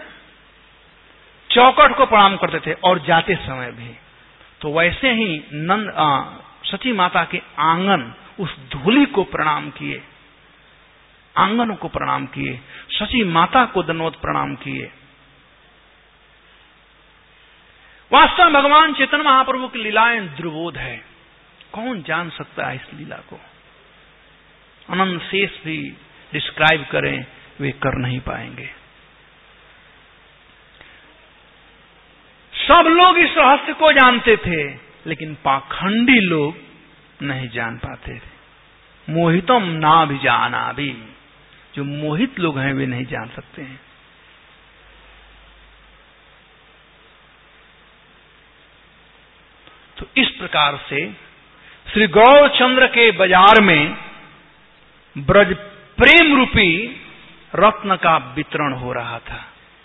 [SPEAKER 1] चौकट को प्रणाम करते थे और जाते समय भी। तो वैसे ही नंद आ, सची माता के आंगन, उस धूलि को प्रणाम किए, आंगन को प्रणाम किए, सची माता को दंडवत प्रणाम किए। वास्तव में भगवान चैतन्य महाप्रभु की लीलाएं दुर्बोध है, कौन जान सकता है इस लीला को। अनंत शेष भी डिस्क्राइब करें वे कर नहीं पाएंगे। सब लोग इस रहस्य को जानते थे, लेकिन पाखंडी लोग नहीं जान पाते थे। मोहितम ना भी जाना भी, जो मोहित लोग हैं वे नहीं जान सकते हैं। तो इस प्रकार से श्री गौरचंद्र के बाजार में ब्रज प्रेम रूपी रत्न का वितरण हो रहा था।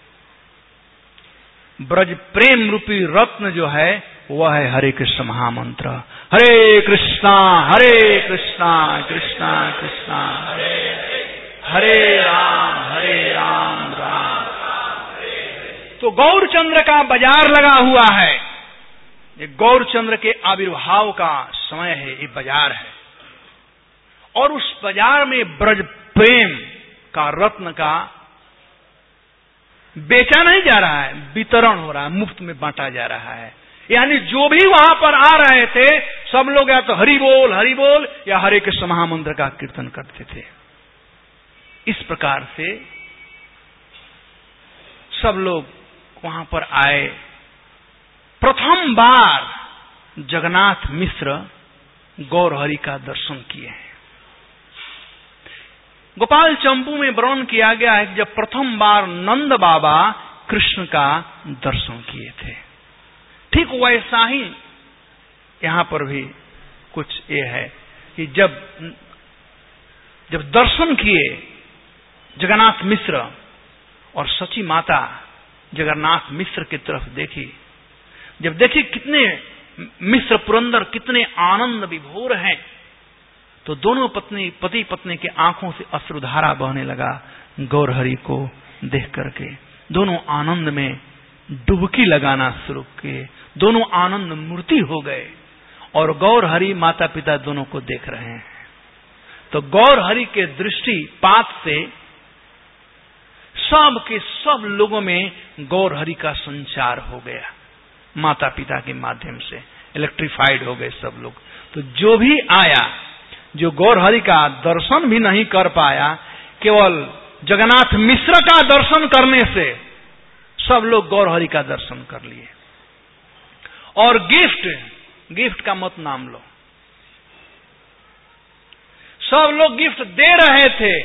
[SPEAKER 1] ब्रज प्रेम रूपी रत्न जो है वह है हरे कृष्ण महामंत्र। हरे कृष्णा हरे कृष्णा कृष्णा कृष्णा हरे हरे राम हरे राम राम। तो गौरचंद्र का बाजार लगा हुआ है। ये गौरचंद्र के आविर्भाव का समय है, ये बाजार है। और उस बाजार में ब्रज प्रेम का रत्न का बेचा नहीं जा रहा है, वितरण हो रहा है, मुफ्त में बांटा जा रहा है। यानी जो भी वहां पर आ रहे थे सब लोग या तो हरि बोल हरि बोल या हरे कृष्ण महामंत्र का कीर्तन करते थे। इस प्रकार से सब लोग वहां पर आए। प्रथम बार जगन्नाथ मिश्र गौर हरि का दर्शन किए हैं। गोपाल चंपू में वर्णन किया गया है कि जब प्रथम बार नंद बाबा कृष्ण का दर्शन किए थे, ठीक वैसा ही यहां पर भी कुछ ये है कि जब जब दर्शन किए जगन्नाथ मिश्र और सची माता जगन्नाथ मिश्र की तरफ देखी, जब देखी कितने मिश्र पुरंदर कितने आनंद विभोर हैं, तो दोनों पत्नी पति पत्नी के आंखों से अश्रुधारा बहने लगा गौरहरि को देख करके। दोनों आनंद में डुबकी लगाना शुरू किए, दोनों आनंद मूर्ति हो गए और गौरहरि माता पिता दोनों को देख रहे हैं। तो गौरहरि के दृष्टि पात से सब के सब लोगों में गौरहरि का संचार हो गया, माता पिता के माध्यम से इलेक्ट्रिफाइड हो गए सब लोग। तो जो भी आया, जो गौरहरि का दर्शन भी नहीं कर पाया, केवल जगन्नाथ मिश्र का दर्शन करने से सब लोग गौरहरि का दर्शन कर लिए। और गिफ्ट गिफ्ट का मत नाम लो, सब लोग गिफ्ट दे रहे थे।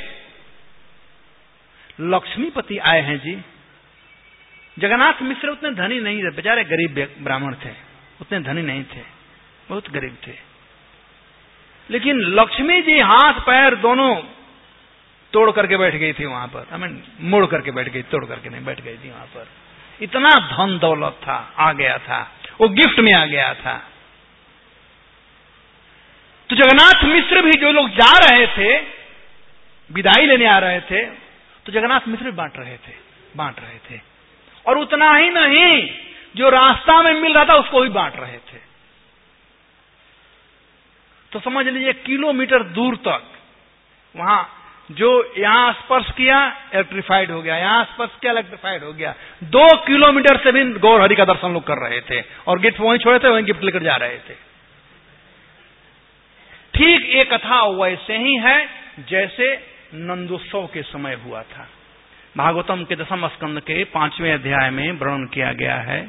[SPEAKER 1] लक्ष्मीपति आए हैं जी। जगन्नाथ मिश्र उतने धनी नहीं थे, बेचारे गरीब ब्राह्मण थे, उतने धनी नहीं थे, बहुत गरीब थे। लेकिन लक्ष्मी जी हाथ पैर दोनों तोड़ करके बैठ गई थी वहां पर, आई मीन मोड़ करके बैठ गई, तोड़ करके नहीं बैठ गई थी वहां पर। इतना धन दौलत था, आ गया था, वो गिफ्ट में आ गया था। तो जगन्नाथ मिश्र भी जो लोग जा रहे थे, विदाई लेने आ रहे थे, तो जगन्नाथ मिश्र बांट रहे थे बांट रहे थे और उतना ही नहीं, जो रास्ता में मिल रहा था उसको भी बांट रहे थे। तो समझ लीजिए किलोमीटर दूर तक वहां जो यहां स्पर्श किया इलेक्ट्रिफाइड हो गया, यहां स्पर्श किया इलेक्ट्रिफाइड हो गया। दो किलोमीटर से भी गौरहरि का दर्शन लोग कर रहे थे और गिफ्ट वहीं छोड़े थे, वहीं गिफ्ट लेकर जा रहे थे। ठीक ये कथा वैसे ही है जैसे नंदोत्सव के समय हुआ था। भागवतम के दसम स्कंद के पांचवें अध्याय में वर्णन किया गया है।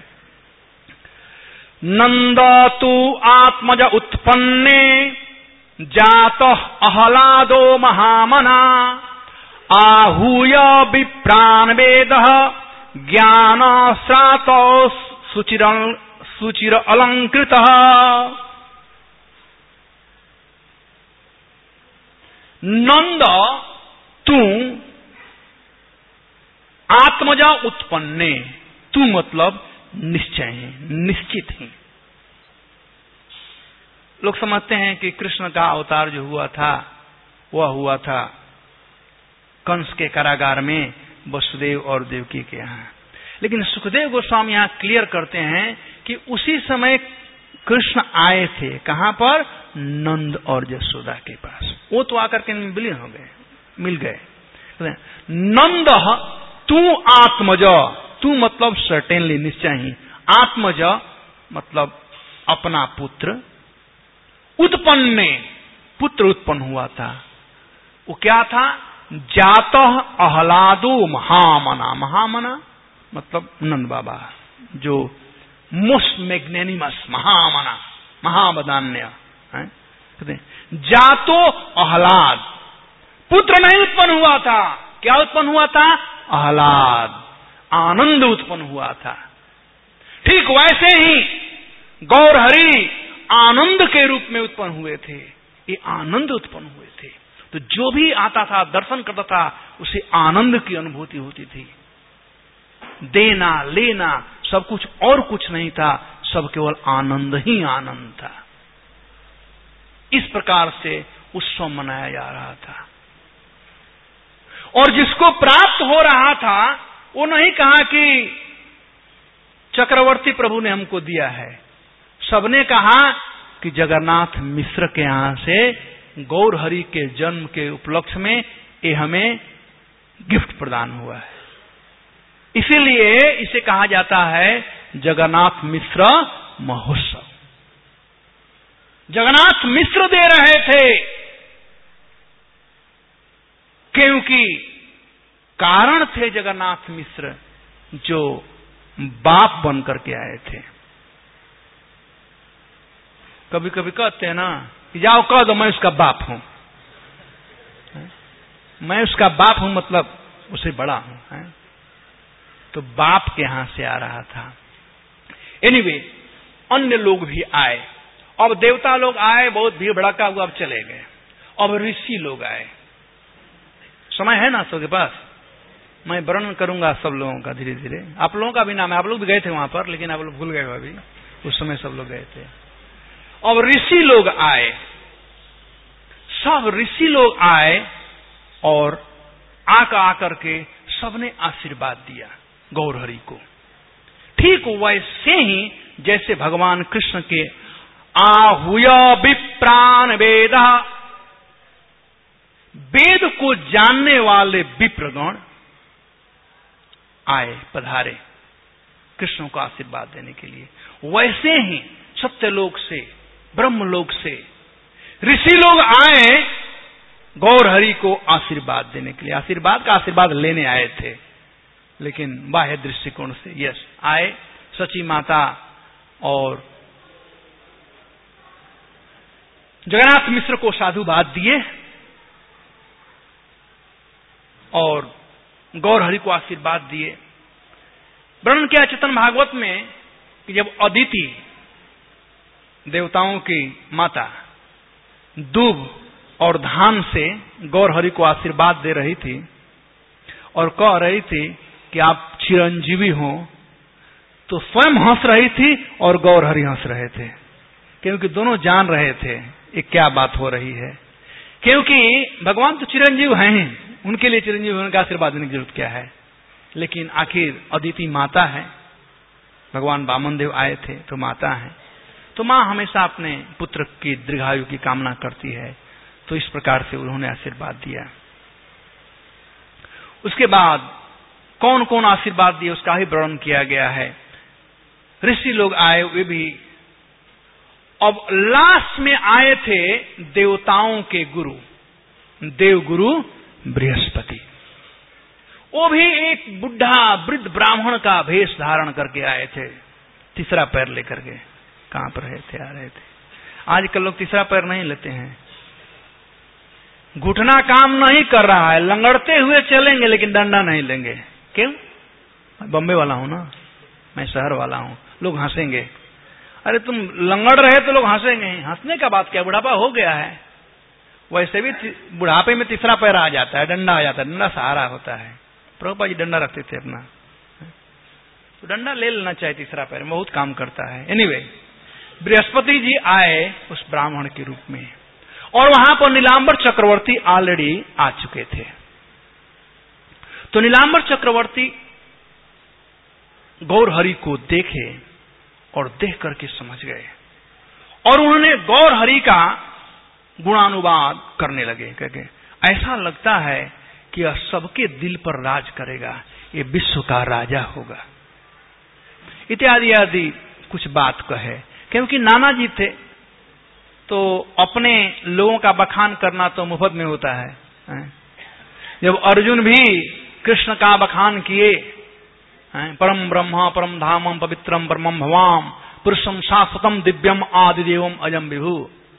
[SPEAKER 1] नंद तु आत्मज उत्पन्ने जात अहलादो महामना आहूय विप्रान वेद ज्ञान श्रात सुचिर सुचिर अलंकृत। नंद तू आत्मजा उत्पन्ने, तू मतलब निश्चय है, निश्चित ही। लोग समझते हैं कि कृष्ण का अवतार जो हुआ था वह हुआ था कंस के कारागार में वसुदेव और देवकी के यहाँ। लेकिन सुखदेव गोस्वामी यहाँ क्लियर करते हैं कि उसी समय कृष्ण आए थे, कहां पर? नंद और यशोदा के पास। वो तो आकर के विलीन हो गए, मिल गए। नंद तू आत्मज, तू मतलब सर्टेनली निश्चय ही, आत्मज मतलब अपना पुत्र, उत्पन्ने पुत्र उत्पन्न हुआ था। वो क्या था? जात अहलादो महामना, महामना मतलब नंद बाबा, जो मोस्ट मैग्नेनिमस, महामना, महावदान्य। जातो अहलाद, पुत्र नहीं उत्पन्न हुआ था, क्या उत्पन्न हुआ था? अहलाद, आनंद उत्पन्न हुआ था। ठीक वैसे ही गौरहरि आनंद के रूप में उत्पन्न हुए थे, ये आनंद उत्पन्न हुए थे। तो जो भी आता था, दर्शन करता था, उसे आनंद की अनुभूति होती थी। देना लेना सब कुछ और कुछ नहीं था, सब केवल आनंद ही आनंद था। इस प्रकार से उत्सव मनाया जा रहा था। और जिसको प्राप्त हो रहा था वो नहीं कहा कि चक्रवर्ती प्रभु ने हमको दिया है, सबने कहा कि जगन्नाथ मिश्र के यहां से गौरहरि के जन्म के उपलक्ष्य में ये हमें गिफ्ट प्रदान हुआ है। इसीलिए इसे कहा जाता है जगन्नाथ मिश्र महोत्सव। जगन्नाथ मिश्र दे रहे थे क्योंकि कारण थे जगन्नाथ मिश्र जो बाप बन करके आए थे। कभी कभी कहते हैं ना कि जाओ कह दो मैं उसका बाप हूं, मैं उसका बाप हूं, मतलब उससे बड़ा हूं, है? तो बाप के यहां से आ रहा था। एनीवे, अन्य लोग भी आए। अब देवता लोग आए, बहुत भीड़ भड़का हुआ, अब चले गए। अब ऋषि लोग आए। समय है ना सबके पास? मैं वर्णन करूंगा सब लोगों का धीरे धीरे। आप लोगों का भी नाम है, आप लोग भी गए थे वहां पर, लेकिन आप लोग भूल गए अभी। उस समय सब लोग गए थे। अब ऋषि लोग आए, सब ऋषि लोग आए और आकर आकर के सबने आशीर्वाद दिया गौरहरि को। ठीक वैसे ही जैसे भगवान कृष्ण के आहूय विप्रान वेद, वेद को जानने वाले विप्रगण आए, पधारे कृष्ण को आशीर्वाद देने के लिए। वैसे ही सत्यलोक से, ब्रह्मलोक से ऋषि लोग आए गौरहरि को आशीर्वाद देने के लिए। आशीर्वाद का आशीर्वाद लेने आए थे, लेकिन बाह्य दृष्टिकोण से यस आए। सची माता और जगन्नाथ मिश्र को साधुवाद दिए और गौरहरि को आशीर्वाद दिए। वर्णन किया चेतन भागवत में कि जब अदिति देवताओं की माता दूब और धान से गौरहरि को आशीर्वाद दे रही थी और कह रही थी कि आप चिरंजीवी हो, तो स्वयं हंस रही थी और गौरहरि हंस रहे थे, क्योंकि दोनों जान रहे थे ये क्या बात हो रही है। क्योंकि भगवान तो चिरंजीव हैं ही, उनके लिए चिरंजीव होने का आशीर्वाद देने की जरूरत क्या है। लेकिन आखिर अदिति माता है, भगवान वामन देव आए थे तो माता है, तो मां हमेशा अपने पुत्र की दीर्घायु की कामना करती है। तो इस प्रकार से उन्होंने आशीर्वाद दिया। उसके बाद कौन कौन आशीर्वाद दिए उसका ही वर्णन किया गया है। ऋषि लोग आए, वे भी। अब लास्ट में आए थे देवताओं के गुरु, देवगुरु बृहस्पति। वो भी एक बुढ़ा वृद्ध ब्राह्मण का वेश धारण करके आए थे, तीसरा पैर लेकर के। कहां पर रहे थे? आ रहे थे। आजकल लोग तीसरा पैर नहीं लेते हैं, घुटना काम नहीं कर रहा है, लंगड़ते हुए चलेंगे लेकिन डंडा नहीं लेंगे। क्यों? मैं बम्बे वाला हूं ना, मैं शहर वाला हूं, लोग हंसेंगे। अरे तुम लंगड़ रहे तो लोग हंसेंगे, हंसने का बात क्या, बुढ़ापा हो गया है। वैसे भी बुढ़ापे में तीसरा पैर आ जाता है, डंडा आ जाता है, डंडा सहारा होता है। प्रभुपाद जी डंडा रखते थे अपना, तो डंडा ले लेना चाहिए, तीसरा पैर बहुत काम करता है। एनीवे, बृहस्पति जी आए उस ब्राह्मण के रूप में, और वहां पर नीलांबर चक्रवर्ती ऑलरेडी आ चुके थे। तो नीलांबर चक्रवर्ती गौरहरि को देखे और देख करके समझ गए, और उन्होंने गौरहरि का गुणानुवाद करने लगे। कहके ऐसा लगता है कि यह सबके दिल पर राज करेगा, ये विश्व का राजा होगा, इत्यादि आदि कुछ बात कहे। क्योंकि नाना जी थे तो अपने लोगों का बखान करना तो मुफ्त में होता है। जब अर्जुन भी कृष्ण का बखान किए, परम ब्रह्म परम धामम पवित्रम परमम भवाम पुरुषम शाश्वतम दिव्यम आदिदेवम अजम विभु।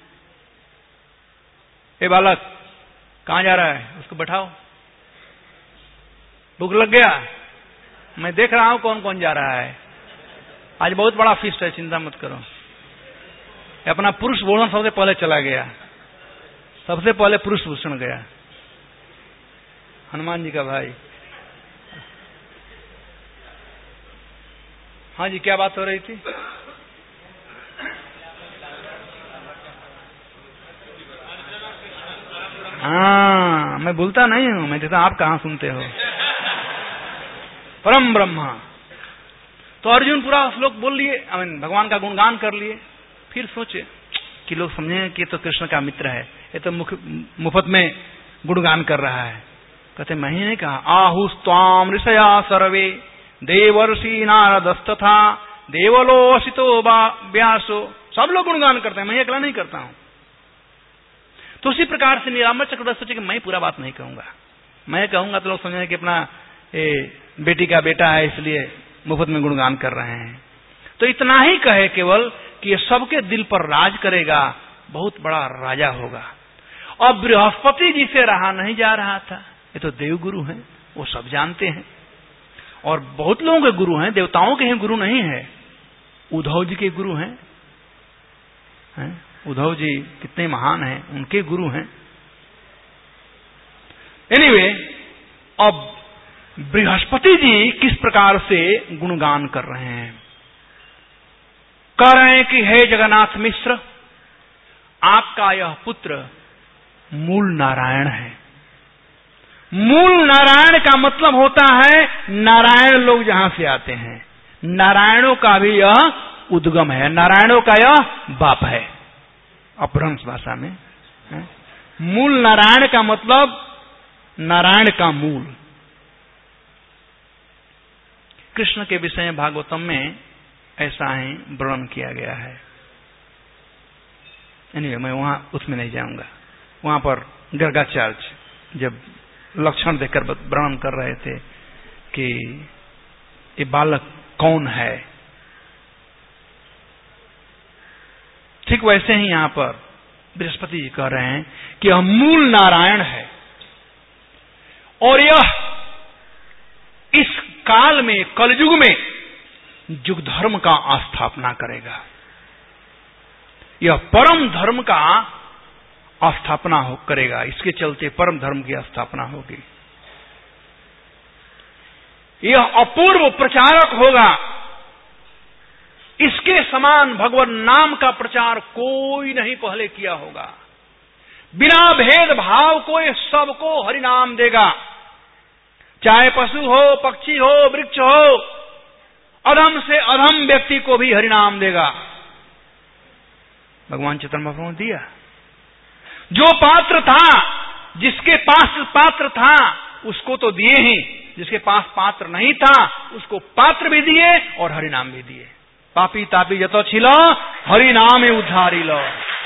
[SPEAKER 1] ए बालक कहां जा रहा है? उसको बैठाओ, भूख लग गया? मैं देख रहा हूं कौन कौन जा रहा है। आज बहुत बड़ा फीस्ट है, चिंता मत करो। अपना पुरुष भूषण सबसे पहले चला गया, सबसे पहले पुरुष भूषण गया, हनुमान जी का भाई। हाँ जी, क्या बात हो रही थी? हाँ, मैं भूलता नहीं हूं, मैं कहता आप कहां सुनते हो। परम ब्रह्मा। तो अर्जुन पूरा श्लोक बोल लिए, भगवान का गुणगान कर लिए। फिर सोचे कि लोग समझेंगे कि तो कृष्ण का मित्र है, ये तो मुफ्त में गुणगान कर रहा है। कहते मैं ही नहीं कहा, आहुस्त्वाम ऋषया सर्वे देवर्षि नारदस्तथा देवलोसितो व्यासो, सब लोग गुणगान करते हैं, मैं अकेला नहीं करता हूं। तो उसी प्रकार से नीलांबर चक्रवर्ती सोचे कि मैं पूरा बात नहीं कहूंगा, मैं कहूंगा तो लोग समझेंगे कि अपना ए, बेटी का बेटा है इसलिए मुफ्त में गुणगान कर रहे हैं। तो इतना ही कहे केवल कि ये सबके दिल पर राज करेगा, बहुत बड़ा राजा होगा। और बृहस्पति जी से रहा नहीं जा रहा था। ये तो देवगुरु हैं, वो सब जानते हैं, और बहुत लोगों के गुरु हैं, देवताओं के ही गुरु नहीं है। उद्धव जी के गुरु हैं, हैं? उद्धव जी कितने महान हैं, उनके गुरु हैं। एनीवे, अब बृहस्पति जी किस प्रकार से गुणगान कर रहे हैं? कह रहे हैं कि हे जगन्नाथ मिश्र, आपका यह पुत्र मूल नारायण है। मूल नारायण का मतलब होता है नारायण लोग जहां से आते हैं, नारायणों का भी यह उद्गम है, नारायणों का यह बाप है अपभ्रंश भाषा में। है? मूल नारायण का मतलब नारायण का मूल। कृष्ण के विषय में भागवतम में ऐसा ही वर्णन किया गया है। एनीवे, मैं वहां उसमें नहीं जाऊंगा। वहां पर गर्गाचार्य जब लक्षण देकर वर्णन कर रहे थे कि ये बालक कौन है, ठीक वैसे ही यहां पर बृहस्पति जी कह रहे हैं कि यह मूल नारायण है, और यह इस काल में, कलयुग में युग धर्म का स्थापना करेगा। यह परम धर्म का स्थापना हो करेगा, इसके चलते परम धर्म की स्थापना होगी। यह अपूर्व प्रचारक होगा, इसके समान भगवान नाम का प्रचार कोई नहीं पहले किया होगा। बिना भेद भाव को ये सबको हरिनाम देगा, चाहे पशु हो, पक्षी हो, वृक्ष हो, अधम से अधम व्यक्ति को भी हरिनाम देगा। भगवान चैतन्य महाप्रभु ने दिया। जो पात्र था, जिसके पास पात्र था उसको तो दिए ही, जिसके पास पात्र नहीं था उसको पात्र भी दिए और हरिनाम भी दिए। पापी तापी जतो छिलो हरिनाम उद्धारी लो,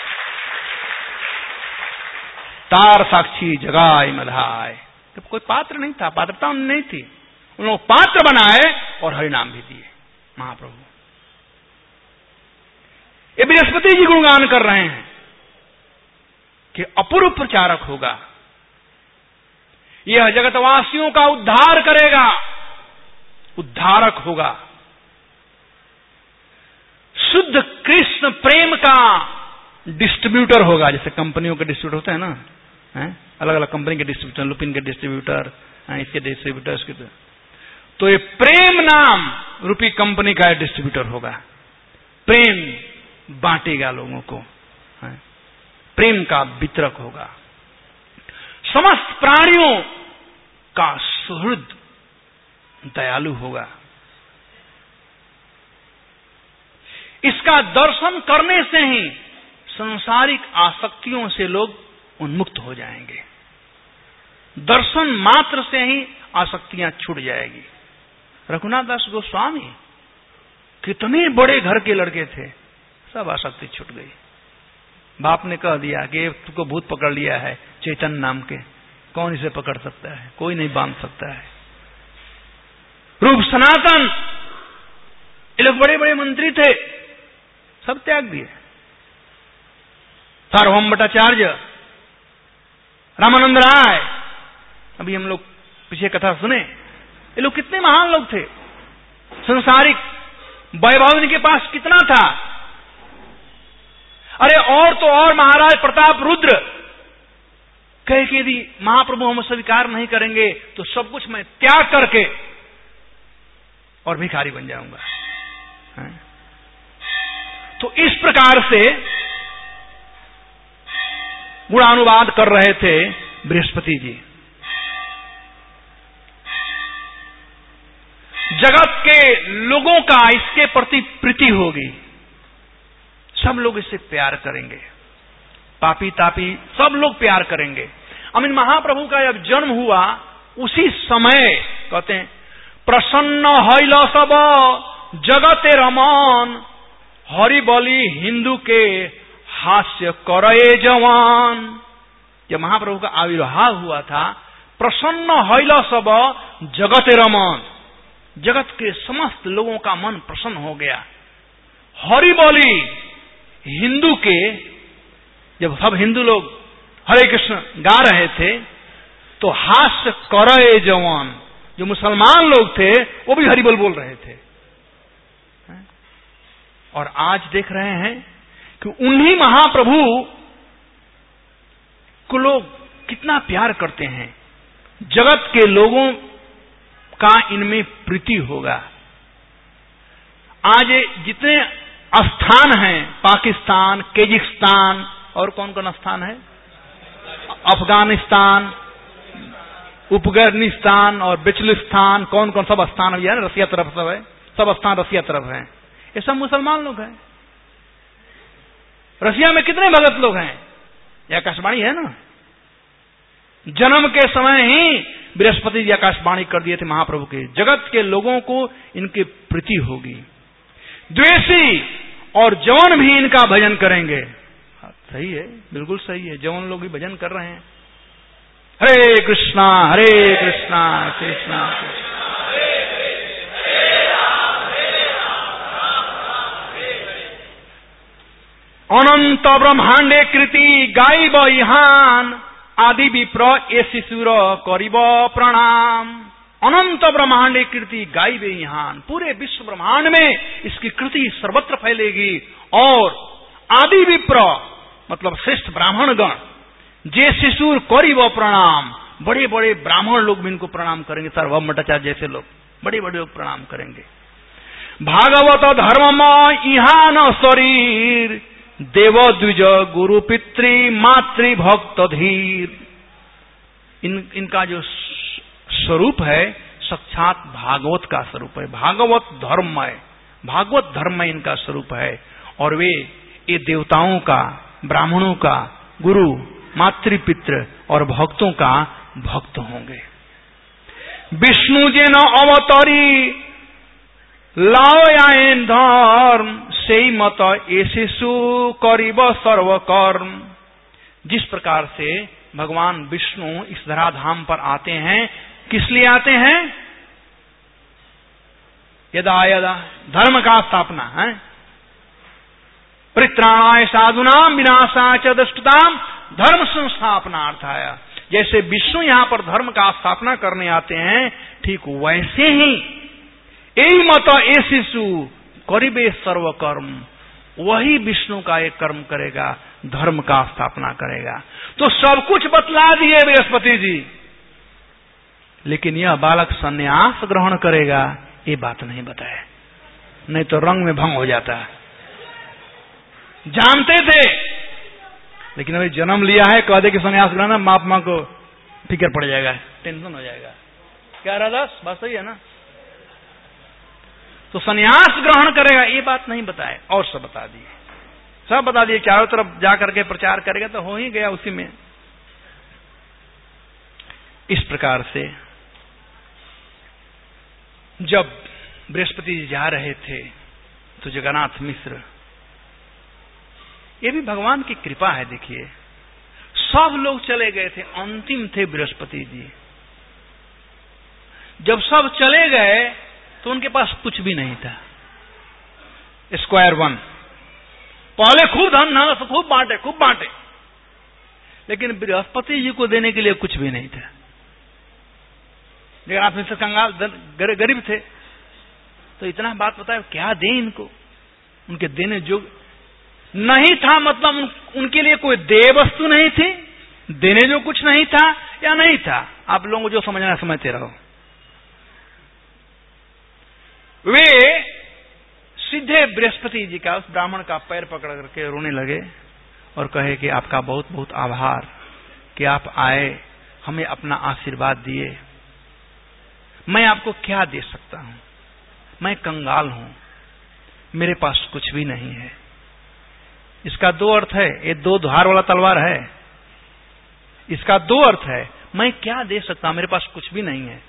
[SPEAKER 1] तार साक्षी जगाए मधाय। तो कोई पात्र नहीं था, पात्रता नहीं थी, उन लोग पात्र बनाए और हरिनाम भी दिए महाप्रभु। ये बृहस्पति जी गुणगान कर रहे हैं कि अपूर्व प्रचारक होगा, यह जगतवासियों का उद्धार करेगा, उद्धारक होगा, शुद्ध कृष्ण प्रेम का डिस्ट्रीब्यूटर होगा। जैसे कंपनियों के डिस्ट्रीब्यूटर होते हैं ना, है? अलग अलग कंपनी के डिस्ट्रीब्यूटर, लुपिन के डिस्ट्रीब्यूटर, इसके डिस्ट्रीब्यूटर, इसके तो ये प्रेम नाम रूपी कंपनी का डिस्ट्रीब्यूटर होगा। प्रेम बांटेगा लोगों को, है? प्रेम का वितरक होगा, समस्त प्राणियों का सुहृद दयालु होगा। इसका दर्शन करने से ही सांसारिक आसक्तियों से लोग उन्मुक्त हो जाएंगे। दर्शन मात्र से ही आसक्तियां छूट जाएगी। रघुनाथ दास गोस्वामी कितने बड़े घर के लड़के थे, सब आसक्ति छूट गई। बाप ने कह दिया कि तुमको भूत पकड़ लिया है चैतन्य नाम के, कौन इसे पकड़ सकता है, कोई नहीं बांध सकता है। रूप सनातन, ये लोग बड़े बड़े मंत्री थे, सब त्याग दिए। सार्वभौम भट्टाचार्य, रामानंद राय, अभी हम लोग पीछे कथा सुने, ये लोग कितने महान लोग थे। संसारिक वैभव इनके पास कितना था। अरे और तो और महाराज प्रताप रुद्र कहे कि यदि महाप्रभु हम स्वीकार नहीं करेंगे तो सब कुछ मैं त्याग करके और भिखारी बन जाऊंगा। है? तो इस प्रकार से गुणानुवाद कर रहे थे बृहस्पति जी। जगत के लोगों का इसके प्रति प्रीति होगी, सब लोग इससे प्यार करेंगे, पापी तापी सब लोग प्यार करेंगे। अमीन महाप्रभु का जब जन्म हुआ उसी समय कहते हैं प्रसन्न हईल सब जगते रमान, हरि बलि हिंदू के हास्य करे जवान। जब महाप्रभु का आविर्भाव हुआ था, प्रसन्न हईल सब जगते रमान, जगत के समस्त लोगों का मन प्रसन्न हो गया। हरि बलि हिंदू के, जब सब हिंदू लोग हरे कृष्ण गा रहे थे तो हास्य करे जवान, जो मुसलमान लोग थे वो भी हरिबोल बोल रहे थे। और आज देख रहे हैं कि उन्हीं महाप्रभु को लोग कितना प्यार करते हैं, जगत के लोगों का इनमें प्रीति होगा। आज जितने स्थान हैं, पाकिस्तान, किर्गिस्तान और कौन कौन स्थान है, अफगानिस्तान, उपगर्निस्तान और बिचलिस्तान, कौन कौन सब स्थान है, रसिया तरफ सब है, सब स्थान रसिया तरफ है, ये सब मुसलमान लोग हैं। रसिया में कितने भगत लोग हैं, यह आकाशवाणी है ना। जन्म के समय ही बृहस्पति जी आकाशवाणी कर दिए थे महाप्रभु के, जगत के लोगों को इनकी प्रीति होगी। द्वेषी और जवन भी इनका भजन करेंगे। सही है, बिल्कुल सही है, जवन लोग भी भजन कर रहे हैं। हरे कृष्णा हरे कृष्णा कृष्णा अनंत ब्रह्मांडे कृति गायब इहान आदि विप्र ए शिशुर करिब प्रणाम। अनंत ब्रह्मांडे कृति गायब इहान, पूरे विश्व ब्रह्मांड में इसकी कृति सर्वत्र फैलेगी। और आदि विप्र मतलब श्रेष्ठ ब्राह्मणगण, जे शिशुर करिब प्रणाम, बड़े बड़े ब्राह्मण लोग भी इनको प्रणाम करेंगे। सार्वभौम भट्टाचार्य जैसे लोग बड़े बड़े लोग प्रणाम करेंगे। भागवत धर्म इहान शरीर देव द्विज गुरु पितृ मातृ भक्त धीर। इन इनका जो स्वरूप है साक्षात भागवत का स्वरूप है, भागवत धर्म है, भागवत धर्म में इनका स्वरूप है। और वे ये देवताओं का, ब्राह्मणों का गुरु, मातृ पितृ और भक्तों का भक्त होंगे। विष्णु जे न अवतरी लाओयायन धर्म से मत एशिशु करिब सर्वकर्म। जिस प्रकार से भगवान विष्णु इस धराधाम पर आते हैं, किस लिए आते हैं? यदा यदा धर्म का स्थापना है, परित्राणाय साधुनाम विनाशाय च दुष्टताम धर्म संस्थापनार्थाय। जैसे विष्णु यहां पर धर्म का स्थापना करने आते हैं, ठीक वैसे ही यही मत ए शिशु करिबे सर्वकर्म, वही विष्णु का एक कर्म करेगा, धर्म का स्थापना करेगा। तो सब कुछ बतला दिए बृहस्पति जी, लेकिन यह बालक संन्यास ग्रहण करेगा ये बात नहीं बताया, नहीं तो रंग में भंग हो जाता। जानते थे लेकिन अभी जन्म लिया है, कह दे कि संन्यास ग्रहण, माप माँ को फिक्र पड़ जाएगा, टेंशन हो जाएगा। क्या राधास बात सही है ना? तो संन्यास ग्रहण करेगा ये बात नहीं बताए, और सब बता दिए, सब बता दिए। चारों तरफ जाकर के प्रचार करेगा तो हो ही गया उसी में। इस प्रकार से जब बृहस्पति जी जा रहे थे तो जगन्नाथ मिश्र, ये भी भगवान की कृपा है। देखिए सब लोग चले गए थे, अंतिम थे बृहस्पति जी। जब सब चले गए तो उनके पास कुछ भी नहीं था। स्क्वायर वन, पहले खूब धन धन खूब बांटे खूब बांटे, लेकिन बृहस्पति जी को देने के लिए कुछ भी नहीं था। जगन्नाथ मिश्र कंगाल गरीब थे, तो इतना बात बताया क्या दें इनको, उनके देने जोग नहीं था। मतलब उन, उनके लिए कोई देय वस्तु नहीं थी, देने जो कुछ नहीं था या नहीं था। आप लोगों को जो समझना समझते रहो। वे सीधे बृहस्पति जी का, उस ब्राह्मण का पैर पकड़ करके रोने लगे और कहे कि आपका बहुत बहुत आभार कि आप आए, हमें अपना आशीर्वाद दिए। मैं आपको क्या दे सकता हूं, मैं कंगाल हूं, मेरे पास कुछ भी नहीं है। इसका दो अर्थ है, ये दो धार वाला तलवार है, इसका दो अर्थ है। मैं क्या दे सकता हूं, मेरे पास कुछ भी नहीं है।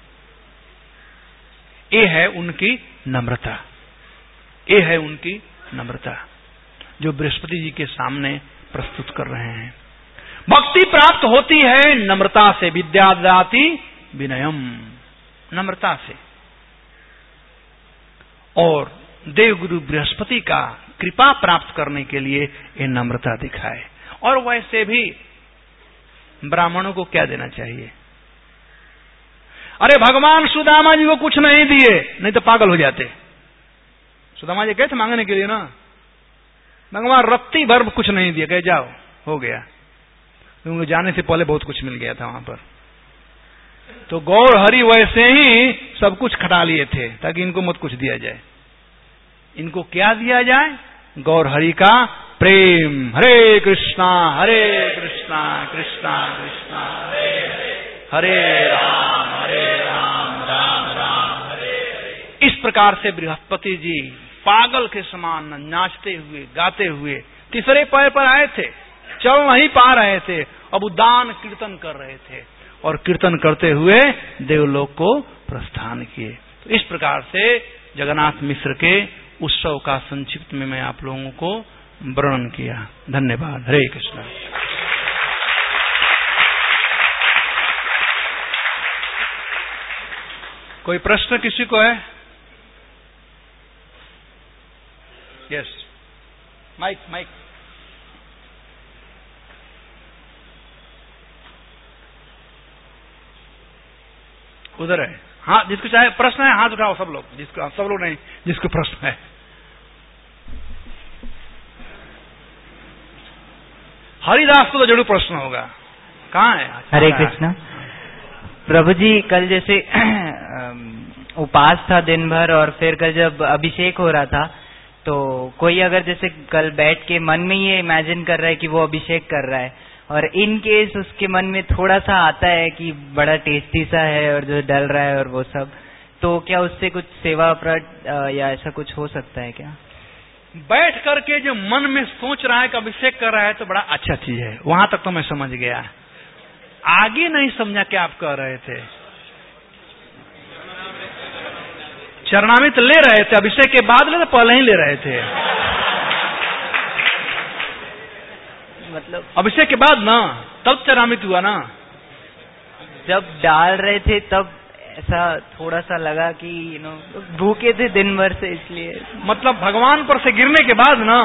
[SPEAKER 1] ये है उनकी नम्रता, ये है उनकी नम्रता जो बृहस्पति जी के सामने प्रस्तुत कर रहे हैं। भक्ति प्राप्त होती है नम्रता से, विद्या ददाति विनयम, नम्रता से। और देवगुरु बृहस्पति का कृपा प्राप्त करने के लिए ये नम्रता दिखाए। और वैसे भी ब्राह्मणों को क्या देना चाहिए? अरे भगवान सुदामा जी को कुछ नहीं दिए, नहीं तो पागल हो जाते। सुदामा जी गए थे मांगने के लिए ना, भगवान रत्ती भर कुछ नहीं दिए, कहे जाओ हो गया। क्योंकि जाने से पहले बहुत कुछ मिल गया था वहां पर। तो गौर हरि वैसे ही सब कुछ खटा लिए थे ताकि इनको मत कुछ दिया जाए। इनको क्या दिया जाए? गौर हरि का प्रेम। हरे कृष्णा हरे कृष्णा कृष्णा कृष्णा हरे हरे, हरे राम हरे राम राम राम हरे हरे। इस प्रकार से बृहस्पति जी पागल के समान नाचते हुए गाते हुए तीसरे पैर पर आए थे, चल नहीं पा रहे थे, अब उद्दान कीर्तन कर रहे थे और कीर्तन करते हुए देवलोक को प्रस्थान किए। तो इस प्रकार से जगन्नाथ मिश्र के उत्सव का संक्षिप्त में मैं आप लोगों को वर्णन किया। धन्यवाद। हरे कृष्ण। कोई प्रश्न किसी को है? Yes, mic mic. उधर है। हाँ, जिसको चाहे प्रश्न है हाथ उठाओ सब लोग, जिसको सब लोग नहीं, जिसको प्रश्न है। हरिदास को तो जरूर प्रश्न होगा। कहाँ है?
[SPEAKER 2] हरे कृष्णा। प्रभु जी, कल जैसे उपास था दिन भर और फिर कल जब अभिषेक हो रहा था तो कोई अगर जैसे कल बैठ के मन में ये इमेजिन कर रहा है कि वो अभिषेक कर रहा है और इन केस उसके मन में थोड़ा सा आता है कि बड़ा टेस्टी सा है और जो डल रहा है और वो सब, तो क्या उससे कुछ सेवा अपराध या ऐसा कुछ हो सकता है क्या?
[SPEAKER 1] बैठ करके जो मन में सोच रहा है कि अभिषेक कर रहा है तो बड़ा अच्छा चीज है, वहां तक तो मैं समझ गया। आगे नहीं समझा क्या आप कह रहे थे। चरणामृत ले रहे थे, अभिषेक के बाद ले, तो पहले ही ले रहे थे।
[SPEAKER 2] मतलब
[SPEAKER 1] अभिषेक के बाद ना, तब चरणामृत हुआ ना।
[SPEAKER 2] जब डाल रहे थे तब ऐसा थोड़ा सा लगा कि यू नो भूखे थे दिन भर से, इसलिए।
[SPEAKER 1] मतलब भगवान पर से गिरने के बाद ना।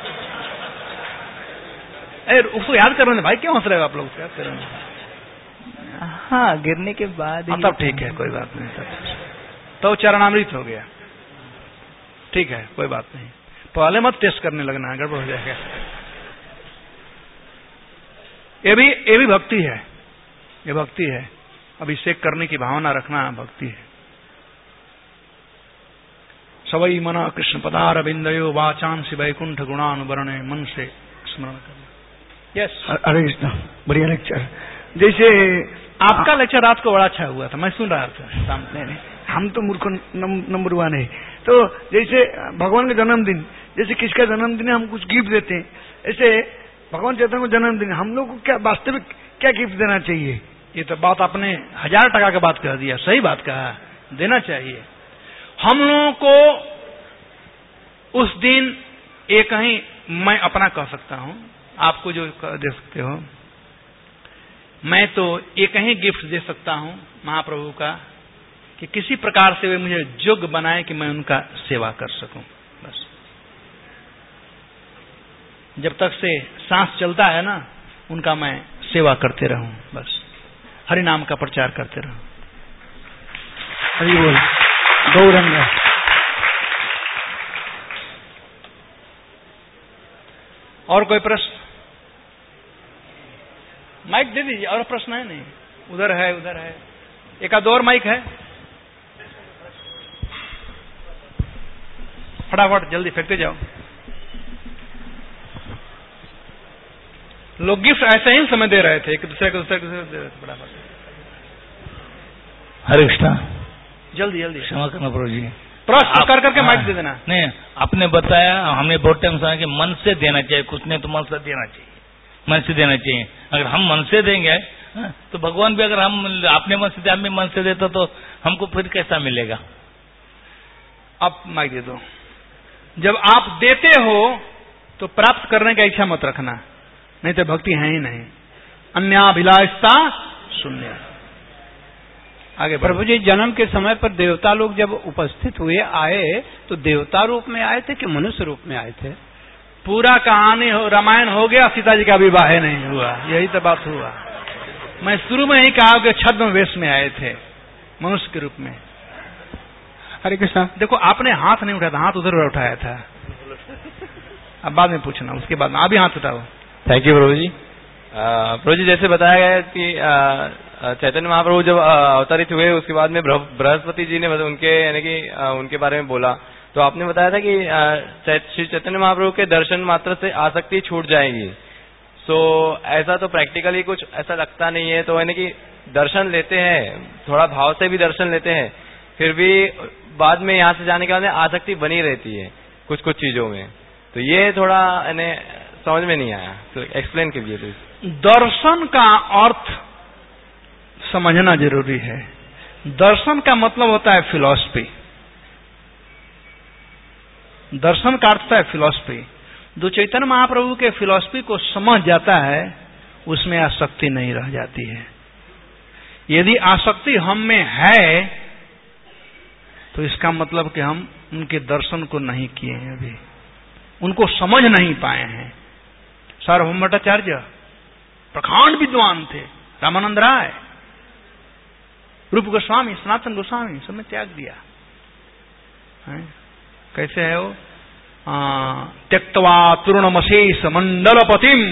[SPEAKER 1] अरे उसको याद कर रहे हैं भाई, क्यों हंस रहे हो आप लोग? याद कर रहे हैं?
[SPEAKER 2] हाँ, गिरने के बाद ही।
[SPEAKER 1] तब ठीक है, कोई बात नहीं। तब तो चरणामृत हो गया, ठीक है, कोई बात नहीं। पहले मत टेस्ट करने लगना, गड़बड़ हो जाएगा। ये भी ये भी भक्ति है, ये भक्ति है। अभिषेक करने की भावना रखना भक्ति है। सवई मना कृष्ण पदार बिंदयो वाचांसी वैकुंठ गुणानुवरणे, मन से स्मरण करना। यस,
[SPEAKER 3] हरे कृष्ण। बढ़िया लेक्चर। जैसे
[SPEAKER 1] आपका लेक्चर रात को बड़ा अच्छा हुआ था, मैं सुन रहा था सामने।
[SPEAKER 3] नहीं, हम तो मूर्ख नंबर वन है। तो जैसे भगवान का जन्मदिन, जैसे किसका जन्मदिन है हम कुछ गिफ्ट देते हैं, ऐसे भगवान चैतन्य को जन्मदिन हम लोग को क्या वास्तविक क्या गिफ्ट देना चाहिए?
[SPEAKER 1] ये तो बात आपने हजार टका का बात कह दिया, सही बात कहा, देना चाहिए। हम लोगों को उस दिन एक ही, मैं अपना कह सकता हूं, आपको जो दे सकते हो, मैं तो एक ही गिफ्ट दे सकता हूं महाप्रभु का कि किसी प्रकार से वे मुझे योग्य बनाए कि मैं उनका सेवा कर सकूं। बस जब तक से सांस चलता है ना, उनका मैं सेवा करते रहूं, बस हरि नाम का प्रचार करते रहूं।
[SPEAKER 3] हरि बोल। गौरंग।
[SPEAKER 1] और कोई प्रश्न? माइक दे दीजिए। और प्रश्न है? नहीं, उधर है, उधर है, एक आध और माइक है। फटाफट जल्दी फेंकते जाओ। लोग गिफ्ट ऐसे ही समय दे रहे थे, एक दूसरे को दूसरे को दे रहे थे फटाफट।
[SPEAKER 4] हरे कृष्णा।
[SPEAKER 1] जल्दी जल्दी।
[SPEAKER 4] क्षमा करना प्रभु जी।
[SPEAKER 1] प्रश्न कर करके माइक दे देना।
[SPEAKER 4] नहीं, आपने बताया, हमने बहुत टाइम सुना कि मन से देना चाहिए, कुछ नहीं तो मन से देना चाहिए, मन से देना चाहिए। अगर हम मन से देंगे तो भगवान भी, अगर हम अपने मन से हम भी मन से देते तो हमको फिर कैसा मिलेगा?
[SPEAKER 1] आप माइक दे दो। जब आप देते हो तो प्राप्त करने का इच्छा मत रखना, नहीं तो भक्ति है ही नहीं। अन्याभिलाषता शून्य। आगे
[SPEAKER 5] प्रभु जी, जन्म के समय पर देवता लोग जब उपस्थित हुए, आए तो देवता रूप में आए थे कि मनुष्य रूप में आए थे?
[SPEAKER 1] पूरा कहानी हो, रामायण हो गया, सीता जी का विवाह नहीं हुआ, यही तो बात हुआ। मैं शुरू में ही कहा कि छद्म वेश में आए थे मनुष्य के रूप में।
[SPEAKER 5] हरे कृष्णा।
[SPEAKER 1] देखो आपने हाथ नहीं उठाया था, हाथ उधर उठाया था। अब बाद में पूछना, उसके बाद में अभी हाथ उठाओ।
[SPEAKER 6] थैंक यू प्रभु जी। प्रभु जी जैसे बताया गया है कि चैतन्य महाप्रभु जब अवतरित हुए उसके बाद में बृहस्पति जी ने उनके यानी कि उनके बारे में बोला, तो आपने बताया था कि श्री चैतन्य महाप्रभु के दर्शन मात्र से आसक्ति छूट जाएगी। सो ऐसा तो प्रैक्टिकली कुछ ऐसा लगता नहीं है, तो यानी कि दर्शन लेते हैं, थोड़ा भाव से भी दर्शन लेते हैं, फिर भी बाद में यहाँ से जाने के बाद आसक्ति बनी रहती है कुछ कुछ चीजों में। तो ये थोड़ा यानी समझ में नहीं आया, तो एक्सप्लेन कीजिए प्लीज।
[SPEAKER 1] दर्शन का अर्थ समझना जरूरी है। दर्शन का मतलब होता है फिलॉसफी। दर्शन का अर्थ है फिलॉसफी। जो चैतन्य महाप्रभु के फिलॉसफी को समझ जाता है उसमें आसक्ति नहीं रह जाती है। यदि आसक्ति हम में है तो इसका मतलब कि हम उनके दर्शन को नहीं किए हैं, अभी उनको समझ नहीं पाए हैं। सार्वभौम भट्टाचार्य प्रखंड विद्वान थे, रामानंद राय, रूप गोस्वामी, सनातन गोस्वामी, सबने त्याग दिया है? कैसे है वो? त्यक्त्वा तूर्णमशेष मंडलपतिम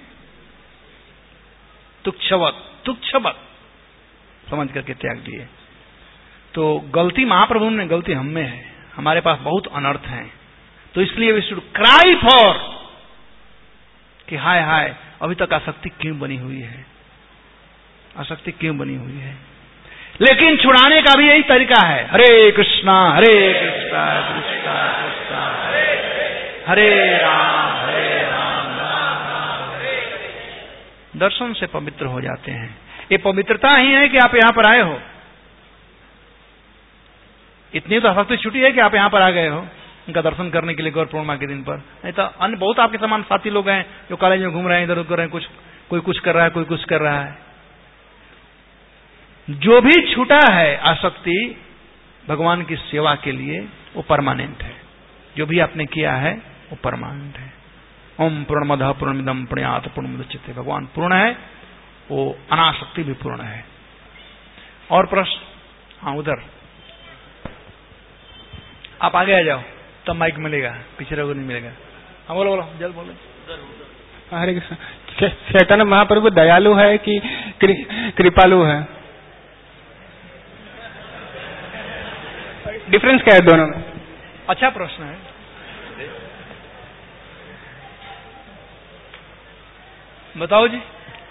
[SPEAKER 1] तुच्छवत तुच्छवत समझ करके त्याग दिए। तो गलती महाप्रभु ने, गलती हम में है। हमारे पास बहुत अनर्थ हैं, तो इसलिए वी शुड क्राई फॉर कि हाय हाय अभी तक आसक्ति क्यों बनी हुई है, आसक्ति क्यों बनी हुई है। लेकिन छुड़ाने का भी यही तरीका है, हरे कृष्णा हरे कृष्णा कृष्णा कृष्णा हरे राम हरे राम राम राम हरे। दर्शन से पवित्र हो जाते हैं। ये पवित्रता ही है कि आप यहां पर आए हो। इतनी तो आसक्ति छुटी है कि आप यहां पर आ गए हो उनका दर्शन करने के लिए गौर पूर्णिमा के दिन पर। नहीं तो अन्य बहुत आपके समान साथी लोग हैं जो कॉलेज में घूम रहे हैं, इधर उधर हैं, कुछ कोई कुछ कर रहा है, कोई कुछ कर रहा है। जो भी छूटा है आसक्ति भगवान की सेवा के लिए वो परमानेंट है। जो भी आपने किया है वो परमानेंट है। ओम पूर्णमदः पूर्णमिदं पूर्णात् पूर्णमुदच्यते। भगवान पूर्ण है, वो अनासक्ति भी पूर्ण है। और प्रश्न? हाँ उधर आप आगे आ जाओ तब माइक मिलेगा, पीछे रहोगे नहीं मिलेगा। हाँ बोलो बोलो जल्द बोलो।
[SPEAKER 5] हरे कृष्ण। चैतन्य महाप्रभु दयालु है कि कृपालु है? डिफरेंस क्या है दोनों में?
[SPEAKER 1] अच्छा प्रश्न है। बताओ जी।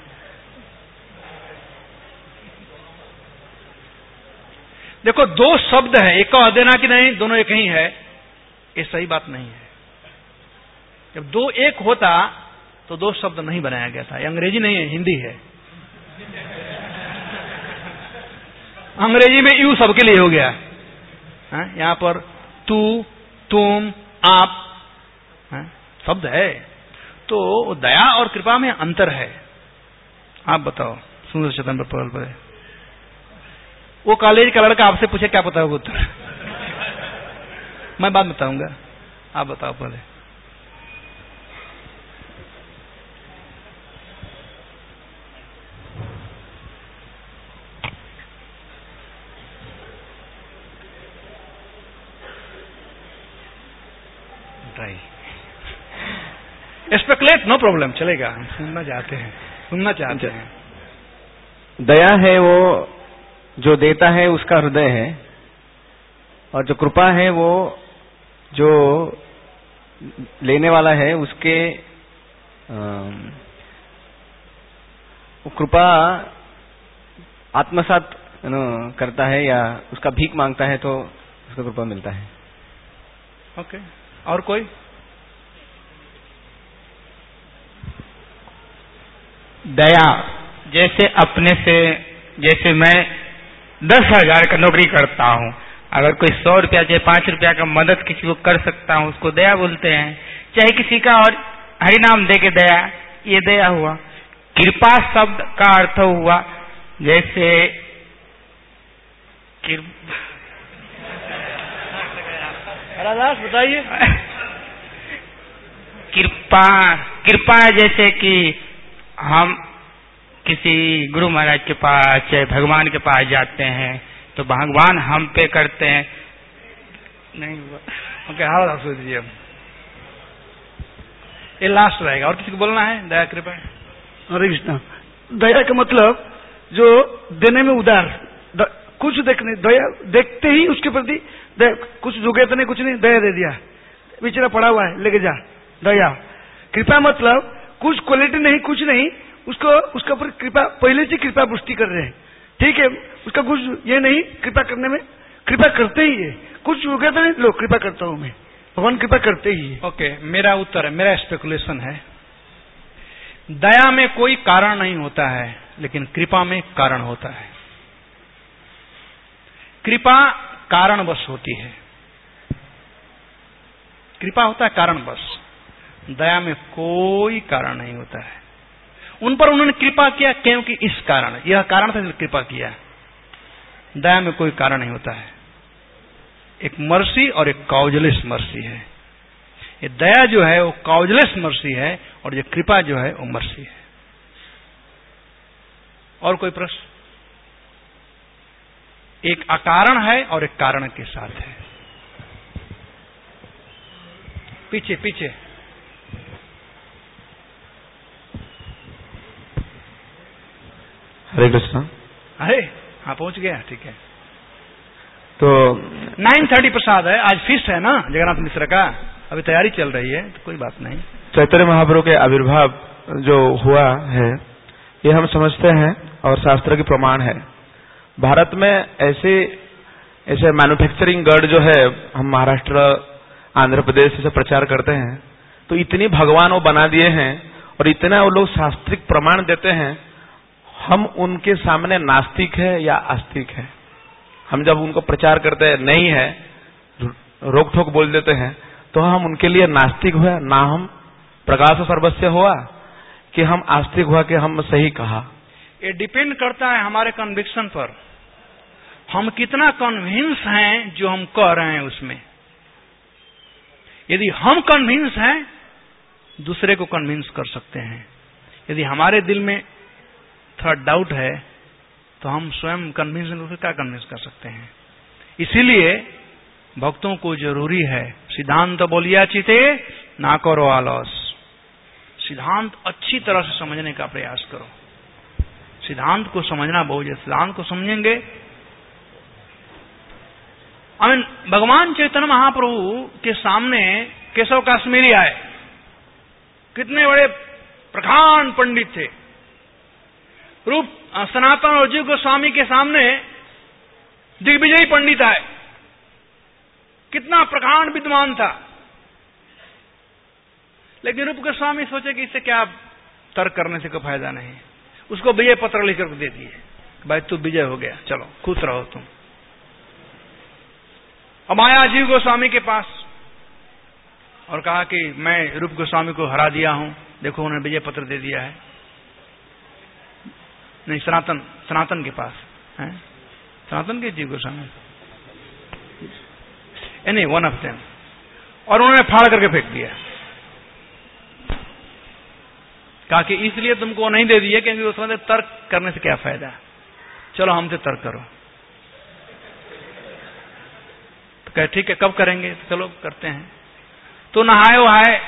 [SPEAKER 1] देखो दो शब्द है, एक कह देना कि नहीं दोनों एक ही है, ये सही बात नहीं है। जब दो एक होता तो दो शब्द नहीं बनाया गया था। ये अंग्रेजी नहीं है, हिंदी है। अंग्रेजी में यू सबके लिए हो गया। यहां पर तू, तुम, आप शब्द है। तो दया और कृपा में अंतर है। आप बताओ सुंदर चेतन पर पर वो कॉलेज का लड़का आपसे पूछे क्या पता होगा उत्तर? मैं बाद बताऊंगा, आप बताओ पहले। स्पेकुलेट नो प्रॉब्लम, चलेगा। हम सुनना चाहते हैं, सुनना चाहते हैं।
[SPEAKER 6] दया है वो जो देता है उसका हृदय है, और जो कृपा है वो जो लेने वाला है उसके वो कृपा आत्मसात करता है या उसका भीख मांगता है तो उसको कृपा मिलता है।
[SPEAKER 1] Okay okay. और कोई?
[SPEAKER 7] दया जैसे अपने से, जैसे मैं दस हजार का नौकरी करता हूँ, अगर कोई सौ रुपया चाहे पांच रुपया का मदद किसी को कर सकता हूँ उसको दया बोलते हैं। चाहे किसी का और हरिनाम दे के दया, ये दया हुआ। कृपा शब्द का अर्थ हुआ जैसे
[SPEAKER 1] राधास बताइए।
[SPEAKER 7] कृपा कृपा जैसे कि हम किसी गुरु महाराज के पास चाहे भगवान के पास जाते हैं तो भगवान हम पे करते हैं नहीं हुआ।
[SPEAKER 1] ओके, हाँ सोच लीजिए, ये लास्ट रहेगा। और किसी को बोलना है? दया कृपा।
[SPEAKER 3] हरे कृष्णा। दया का मतलब जो देने में उदार, द, कुछ देखने, दया देखते ही उसके प्रति कुछ जुगे तो नहीं, कुछ नहीं, दया दे दिया, बेचारा पड़ा हुआ है लेके जा, दया। कृपा मतलब कुछ क्वालिटी नहीं, कुछ नहीं, उसको उसके ऊपर कृपा, पहले से कृपा पुष्टि कर रहे हैं, ठीक है, उसका कुछ ये नहीं, कृपा करने में कृपा करते ही है, कुछ हो गया तो नहीं, लो कृपा करता हूं मैं, भगवान कृपा करते ही है।
[SPEAKER 1] ओके, मेरा उत्तर है, मेरा स्पेकुलेशन है, दया में कोई कारण नहीं होता है, लेकिन कृपा में कारण होता है। कृपा कारणवश होती है, कृपा होता है कारणवश, दया में कोई कारण नहीं होता है। उन पर उन्होंने कृपा किया क्योंकि इस कारण, यह कारण था कृपा किया। दया में कोई कारण नहीं होता है, एक मर्सी और एक कॉजलेस मर्सी है। ये दया जो है वो कॉजलेस मर्सी है और ये कृपा जो है वो मर्सी है। और कोई प्रश्न? एक अकारण है और एक कारण के साथ है। पीछे पीछे
[SPEAKER 8] हरे कृष्णा।
[SPEAKER 1] अरे हाँ, पहुंच गया, ठीक है।
[SPEAKER 8] तो
[SPEAKER 1] नाइन थर्टी प्रसाद है, आज फीस्ट है ना जगन्नाथ मिश्र का, अभी तैयारी चल रही है, तो कोई बात नहीं।
[SPEAKER 8] चैतन्य महाप्रभु के आविर्भाव जो हुआ है ये हम समझते हैं और शास्त्र की प्रमाण है। भारत में ऐसे ऐसे मैन्युफैक्चरिंग गर्ड जो है, हम महाराष्ट्र आंध्र प्रदेश से प्रचार करते हैं, तो इतनी भगवान वो बना दिए हैं और इतना वो लोग शास्त्रिक प्रमाण देते हैं, हम उनके सामने नास्तिक है या आस्तिक है। हम जब उनको प्रचार करते हैं नहीं है, रोक ठोक बोल देते हैं, तो हम उनके लिए नास्तिक हुआ, ना हम प्रकाश सर्वस्व हुआ कि हम आस्तिक हुआ कि हम सही कहा।
[SPEAKER 1] ये डिपेंड करता है हमारे कन्विक्शन पर, हम कितना कन्विंस हैं जो हम कह रहे हैं उसमें। यदि हम कन्विंस हैं, दूसरे को कन्विंस कर सकते हैं। यदि हमारे दिल में थोड़ा डाउट है तो हम स्वयं कन्विंस दूसरे क्या कन्विंस कर सकते हैं। इसीलिए भक्तों को जरूरी है सिद्धांत बोलिया चिते ना करो आलस। सिद्धांत अच्छी तरह से समझने का प्रयास करो। सिद्धांत को समझना बहुत है, सिद्धांत को समझेंगे। आई मीन भगवान चैतन्य महाप्रभु के सामने केशव काश्मीरी आए, कितने बड़े प्रखान पंडित थे। रूप सनातन और जीव गोस्वामी के सामने दिग्विजयी पंडित आए, कितना प्रखान विद्वान था। लेकिन रूप गोस्वामी सोचे कि इससे क्या तर्क करने से कोई फायदा नहीं, उसको विजय पत्र लिखकर दे दिए, भाई तू विजय हो गया, चलो खुश रहो तुम। अब आया जीव गोस्वामी के पास और कहा कि मैं रूप गोस्वामी को हरा दिया हूं, देखो उन्होंने विजय पत्र दे दिया है। नहीं, सनातन सनातन के पास है, सनातन के जीव गोस्वामी, नहीं वन ऑफ देम, और उन्होंने फाड़ करके फेंक दिया। कहा कि इसलिए तुमको नहीं दे दिया क्योंकि उसमें तर्क करने से क्या फायदा, चलो हमसे तर्क करो। तो कहे ठीक है, कब करेंगे, तो चलो करते हैं। तो नहाए वहाए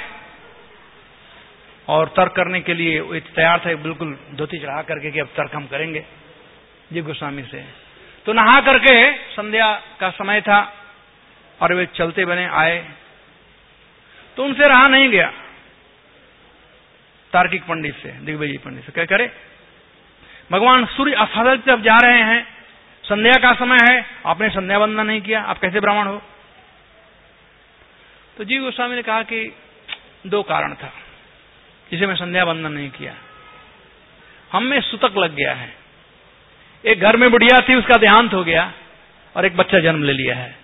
[SPEAKER 1] और तर्क करने के लिए वो तैयार था, बिल्कुल धोती चढ़ा करके कि अब तर्क हम करेंगे जीव गोस्वामी से। तो नहा करके संध्या का समय था और वे चलते बने आए, तो उनसे रहा नहीं गया तार्किक पंडित से, दिग्विजय पंडित से। क्या करे, भगवान सूर्य अस्त की तरफ जा रहे हैं, संध्या का समय है, आपने संध्या वंदना नहीं किया, आप कैसे ब्राह्मण हो। तो जीव गोस्वामी ने कहा कि दो कारण था जिसे मैं संध्या वंदन नहीं किया। हम में सुतक लग गया है, एक घर में बुढ़िया थी, उसका देहांत हो गया और एक बच्चा जन्म ले लिया है।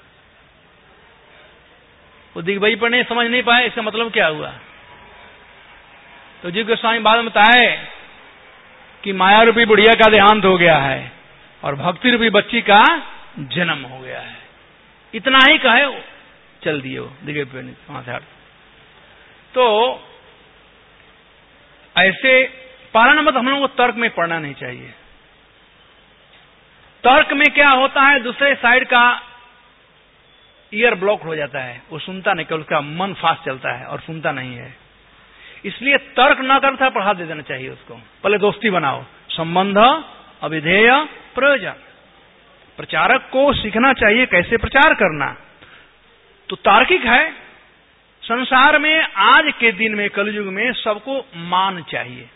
[SPEAKER 1] वो दिग्विजय पंडित समझ नहीं पाए इसका मतलब क्या हुआ। तो जीव गोस्वामी बाद में बताए कि माया रूपी बुढ़िया का देहांत हो गया है और भक्ति रूपी बच्ची का जन्म हो गया है। इतना ही कहे वो चल दिए वो दिग्विजय पंडित वहां से हट। तो ऐसे पहला नंबर तो हम लोगों को तर्क में पढ़ना नहीं चाहिए। तर्क में क्या होता है, दूसरे साइड का ईयर ब्लॉक हो जाता है, वो सुनता नहीं, केवल उसका मन फास्ट चलता है और सुनता नहीं है। इसलिए तर्क न करता पढ़ा दे देना चाहिए उसको। पहले दोस्ती बनाओ, संबंध, अविधेय, प्रयोजन। प्रचारक को सीखना चाहिए कैसे प्रचार करना। तो तार्किक है। संसार में आज के दिन में, कलयुग में सबको मान चाहिए।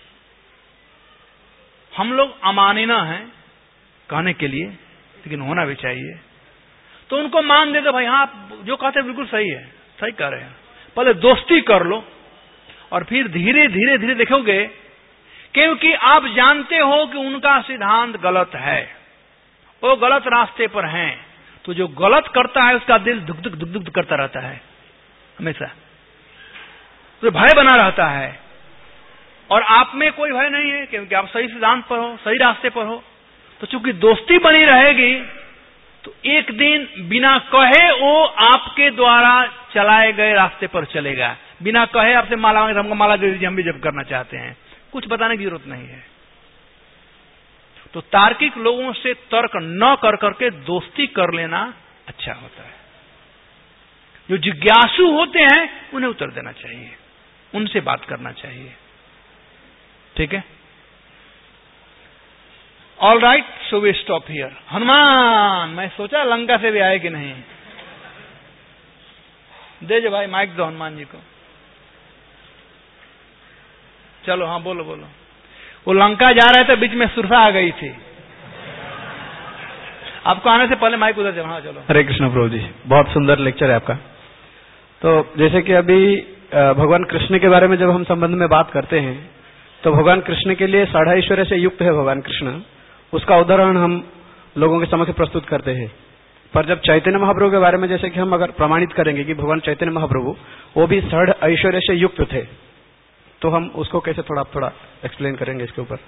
[SPEAKER 1] हम लोग अमानिना हैं कहने के लिए, लेकिन होना भी चाहिए। तो उनको मान दे दो, भाई हाँ जो कहते हैं बिल्कुल सही है, सही कह रहे हैं। पहले दोस्ती कर लो और फिर धीरे धीरे धीरे देखोगे, क्योंकि आप जानते हो कि उनका सिद्धांत गलत है, वो गलत रास्ते पर हैं। तो जो गलत करता है उसका दिल दुख दुख दुख दुख करता रहता है हमेशा, तो भय बना रहता है। और आप में कोई भय नहीं है, क्योंकि आप सही सिद्धांत पर हो, सही रास्ते पर हो। तो चूंकि दोस्ती बनी रहेगी, तो एक दिन बिना कहे वो आपके द्वारा चलाए गए रास्ते पर चलेगा। बिना कहे आपसे माला मांगे, हमको माला दे दीजिए, हम भी जब करना चाहते हैं, कुछ बताने की जरूरत नहीं है। तो तार्किक लोगों से तर्क न कर करके दोस्ती कर लेना अच्छा होता है। जो जिज्ञासु होते हैं उन्हें उत्तर देना चाहिए, उनसे बात करना चाहिए। ठीक है, all right, so we stop here. Hanuman, मैं सोचा लंका से भी आए कि नहीं। दे जो भाई माइक दो हनुमान जी को। चलो, हाँ बोलो बोलो। वो लंका जा रहे थे, बीच में सुरसा आ गई थी। आपको आने से पहले माइक उधर चलो। हाँ चलो।
[SPEAKER 9] हरे कृष्ण प्रभु जी, बहुत सुंदर लेक्चर है आपका। तो जैसे कि अभी भगवान कृष्ण के बारे में जब हम संबंध में बात करते हैं, तो भगवान कृष्ण के लिए साढ़ा ऐश्वर्य से युक्त है भगवान कृष्ण, उसका उदाहरण हम लोगों के समक्ष प्रस्तुत करते हैं। पर जब चैतन्य महाप्रभु के बारे में जैसे कि हम अगर प्रमाणित करेंगे कि भगवान चैतन्य महाप्रभु वो भी साढ़ ऐश्वर्य से युक्त थे, तो हम उसको कैसे थोड़ा थोड़ा एक्सप्लेन करेंगे इसके ऊपर।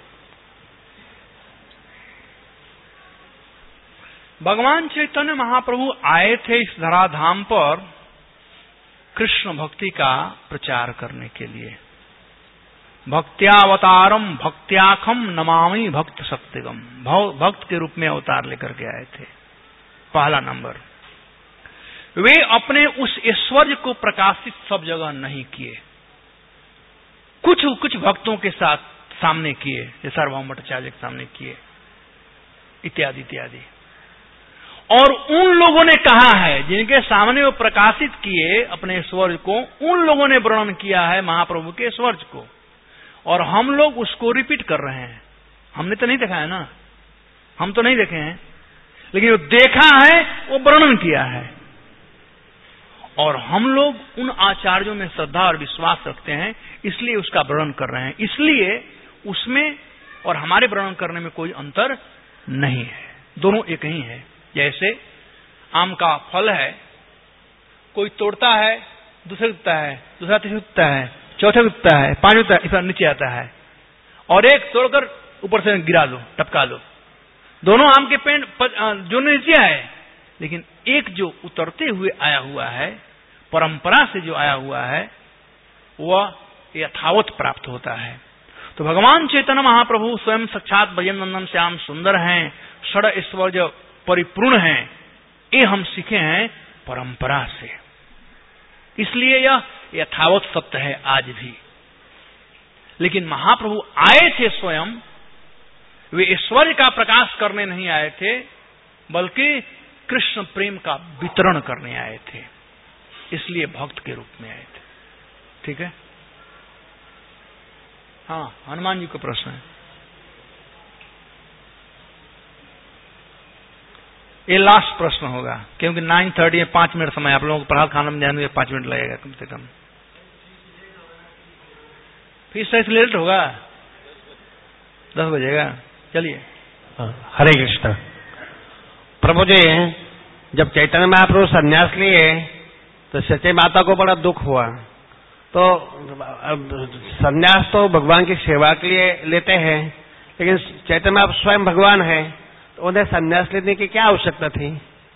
[SPEAKER 1] भगवान चैतन्य महाप्रभु आए थे इस धराधाम पर कृष्ण भक्ति का प्रचार करने के लिए। भक्त्यावतारम भक्त्याखम नमामि भक्त शक्तिगम, भक्त के रूप में अवतार लेकर के आए थे। पहला नंबर, वे अपने उस ऐश्वर्य को प्रकाशित सब जगह नहीं किए, कुछ कुछ भक्तों के साथ सामने किए, जैसे सार्वभौम भट्टाचार्य के सामने किए, इत्यादि इत्यादि। और उन लोगों ने कहा है जिनके सामने वो प्रकाशित किए अपने ऐश्वर्य को, उन लोगों ने वर्णन किया है महाप्रभु के ऐश्वर्य को, और हम लोग उसको रिपीट कर रहे हैं। हमने तो नहीं देखा है ना, हम तो नहीं देखे हैं, लेकिन जो देखा है वो वर्णन किया है। और हम लोग उन आचार्यों में श्रद्धा और विश्वास रखते हैं, इसलिए उसका वर्णन कर रहे हैं। इसलिए उसमें और हमारे वर्णन करने में कोई अंतर नहीं है, दोनों एक ही है। जैसे आम का फल है, कोई तोड़ता है, दूसरे उगता है, दूसरा तीसरा उगता है, चौथे उगता है, पांच उगता है, इस नीचे आता है, और एक तोड़कर ऊपर से गिरा दो, टपका दो। दोनों आम के पेड़ जो नीचे है, लेकिन एक जो उतरते हुए आया हुआ है, परंपरा से जो आया हुआ है, वह यथावत प्राप्त होता है। तो भगवान चैतन्य महाप्रभु स्वयं साक्षात भजन नंदन श्याम सुंदर हैं, षड ऐश्वर्य परिपूर्ण हैं, ये हम सीखे हैं परंपरा से। इसलिए यह यथावत सत्य है आज भी। लेकिन महाप्रभु आए थे स्वयं, वे ऐश्वर्य का प्रकाश करने नहीं आए थे, बल्कि कृष्ण प्रेम का वितरण करने आए थे, इसलिए भक्त के रूप में आए थे। ठीक है, हाँ हनुमान जी को प्रश्न है। ये लास्ट प्रश्न होगा, क्योंकि नाइन थर्टी में पांच मिनट समय, आप लोगों को प्रभात खाना में जाने में पांच मिनट लगेगा कम से कम। फिर से लेट होगा, दस बजेगा। चलिए।
[SPEAKER 10] हरे कृष्ण प्रभु जी, जब चैतन्य महाप्रभु संन्यास लिए तो सच्चे माता को बड़ा दुख हुआ। तो संन्यास तो भगवान की सेवा के लिए लेते हैं, लेकिन चैतन्य महाप्रभु स्वयं भगवान है, तो उन्हें संन्यास लेने की क्या आवश्यकता थी?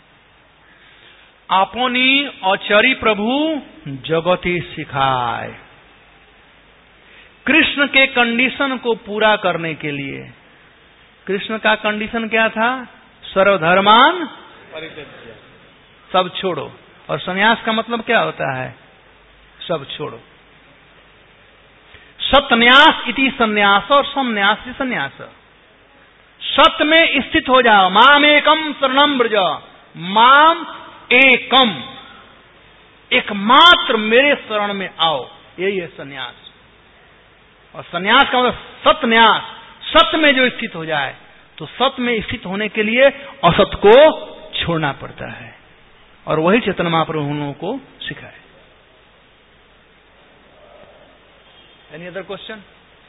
[SPEAKER 1] आपनी अचरी प्रभु जगती सिखाए, कृष्ण के कंडीशन को पूरा करने के लिए। कृष्ण का कंडीशन क्या था? सर्वधर्मान परित्यज्य, सब छोड़ो। और संन्यास का मतलब क्या होता है? सब छोड़ो। सत्न्यास इति संन्यास और संन्यास इति संन्यास। सत्य में स्थित हो जाओ। माम एकम शरणम व्रज, माम एकम, एकमात्र मेरे शरण में आओ, यही है संन्यास। और संन्यास का मतलब सत्न्यास, सत्य में जो स्थित हो जाए। तो सत्य में स्थित होने के लिए असत को छोड़ना पड़ता है, और वही चैतन्य महाप्रभु हम लोगों को सिखाए। Any other question?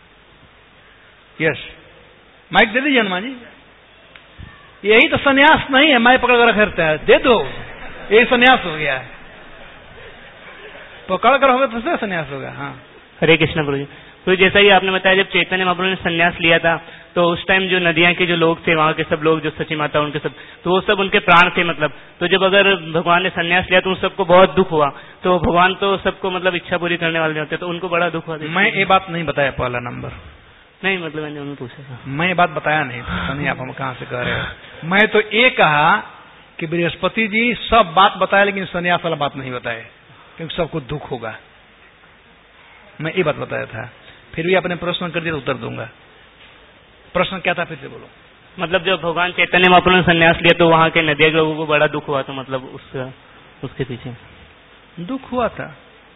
[SPEAKER 1] Yes, mic दे दीजिए हनुमान जी। यही तो संन्यास नहीं है, मैं पकड़ कर रखता है, दे दो, यही संन्यास हो गया है। पकड़ कर होगा तो संन्यास होगा। हाँ,
[SPEAKER 11] हरे कृष्ण प्रभु जी। तो जैसा ही आपने बताया, जब चैतन्य महाप्रभु ने संन्यास लिया था तो उस टाइम जो नदियां के जो लोग थे, वहां के सब लोग, जो सची माता उनके सब, तो वो सब उनके प्राण थे मतलब। तो जब अगर भगवान ने संन्यास लिया तो उन सबको बहुत दुख हुआ। तो भगवान तो सबको मतलब इच्छा पूरी करने वाले होते, तो उनको बड़ा दुख हुआ।
[SPEAKER 1] मैं ये बात नहीं बताया पहला नंबर।
[SPEAKER 11] नहीं, मतलब मैंने उन्हें पूछा था।
[SPEAKER 1] मैं ये बात बताया नहीं, तो नहीं आप हम कहां से कह रहे हो। मैं तो ये कहा कि बृहस्पति जी सब बात बताया, लेकिन संन्यास वाला बात नहीं बताए, क्योंकि सबको दुख होगा। मैं ये बात बताया था। फिर भी आपने प्रश्न कर दिया तो उत्तर दूंगा। प्रश्न क्या था, फिर से बोलो।
[SPEAKER 11] मतलब जब भगवान चैतन्य महाप्रभु ने संन्यास लिया तो वहां के नदिया के लोगों को बड़ा दुख हुआ, तो मतलब उसका उसके पीछे
[SPEAKER 1] दुख हुआ था।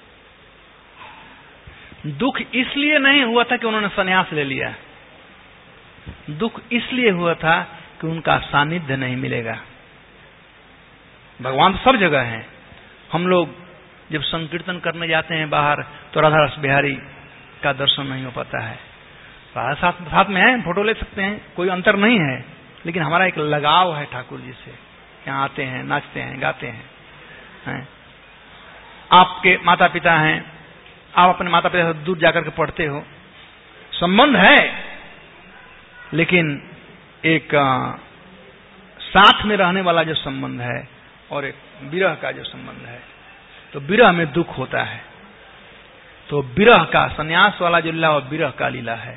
[SPEAKER 1] दुख इसलिए नहीं हुआ था कि उन्होंने संन्यास ले लिया, दुख इसलिए हुआ था कि उनका सानिध्य नहीं मिलेगा। भगवान सब जगह हैं। हम लोग जब संकीर्तन करने जाते हैं बाहर, तो राधा रस बिहारी का दर्शन नहीं हो पाता है। राधा साथ साथ में है, फोटो ले सकते हैं, कोई अंतर नहीं है, लेकिन हमारा एक लगाव है ठाकुर जी से। यहाँ आते हैं, नाचते हैं, गाते हैं, हैं? आपके माता पिता हैं, आप अपने माता पिता से दूर जाकर के पढ़ते हो, संबंध है, लेकिन एक आ, साथ में रहने वाला जो संबंध है और एक विरह का जो संबंध है, तो विरह में दुख होता है। तो विरह का, संन्यास वाला जो लीला वो विरह का लीला है,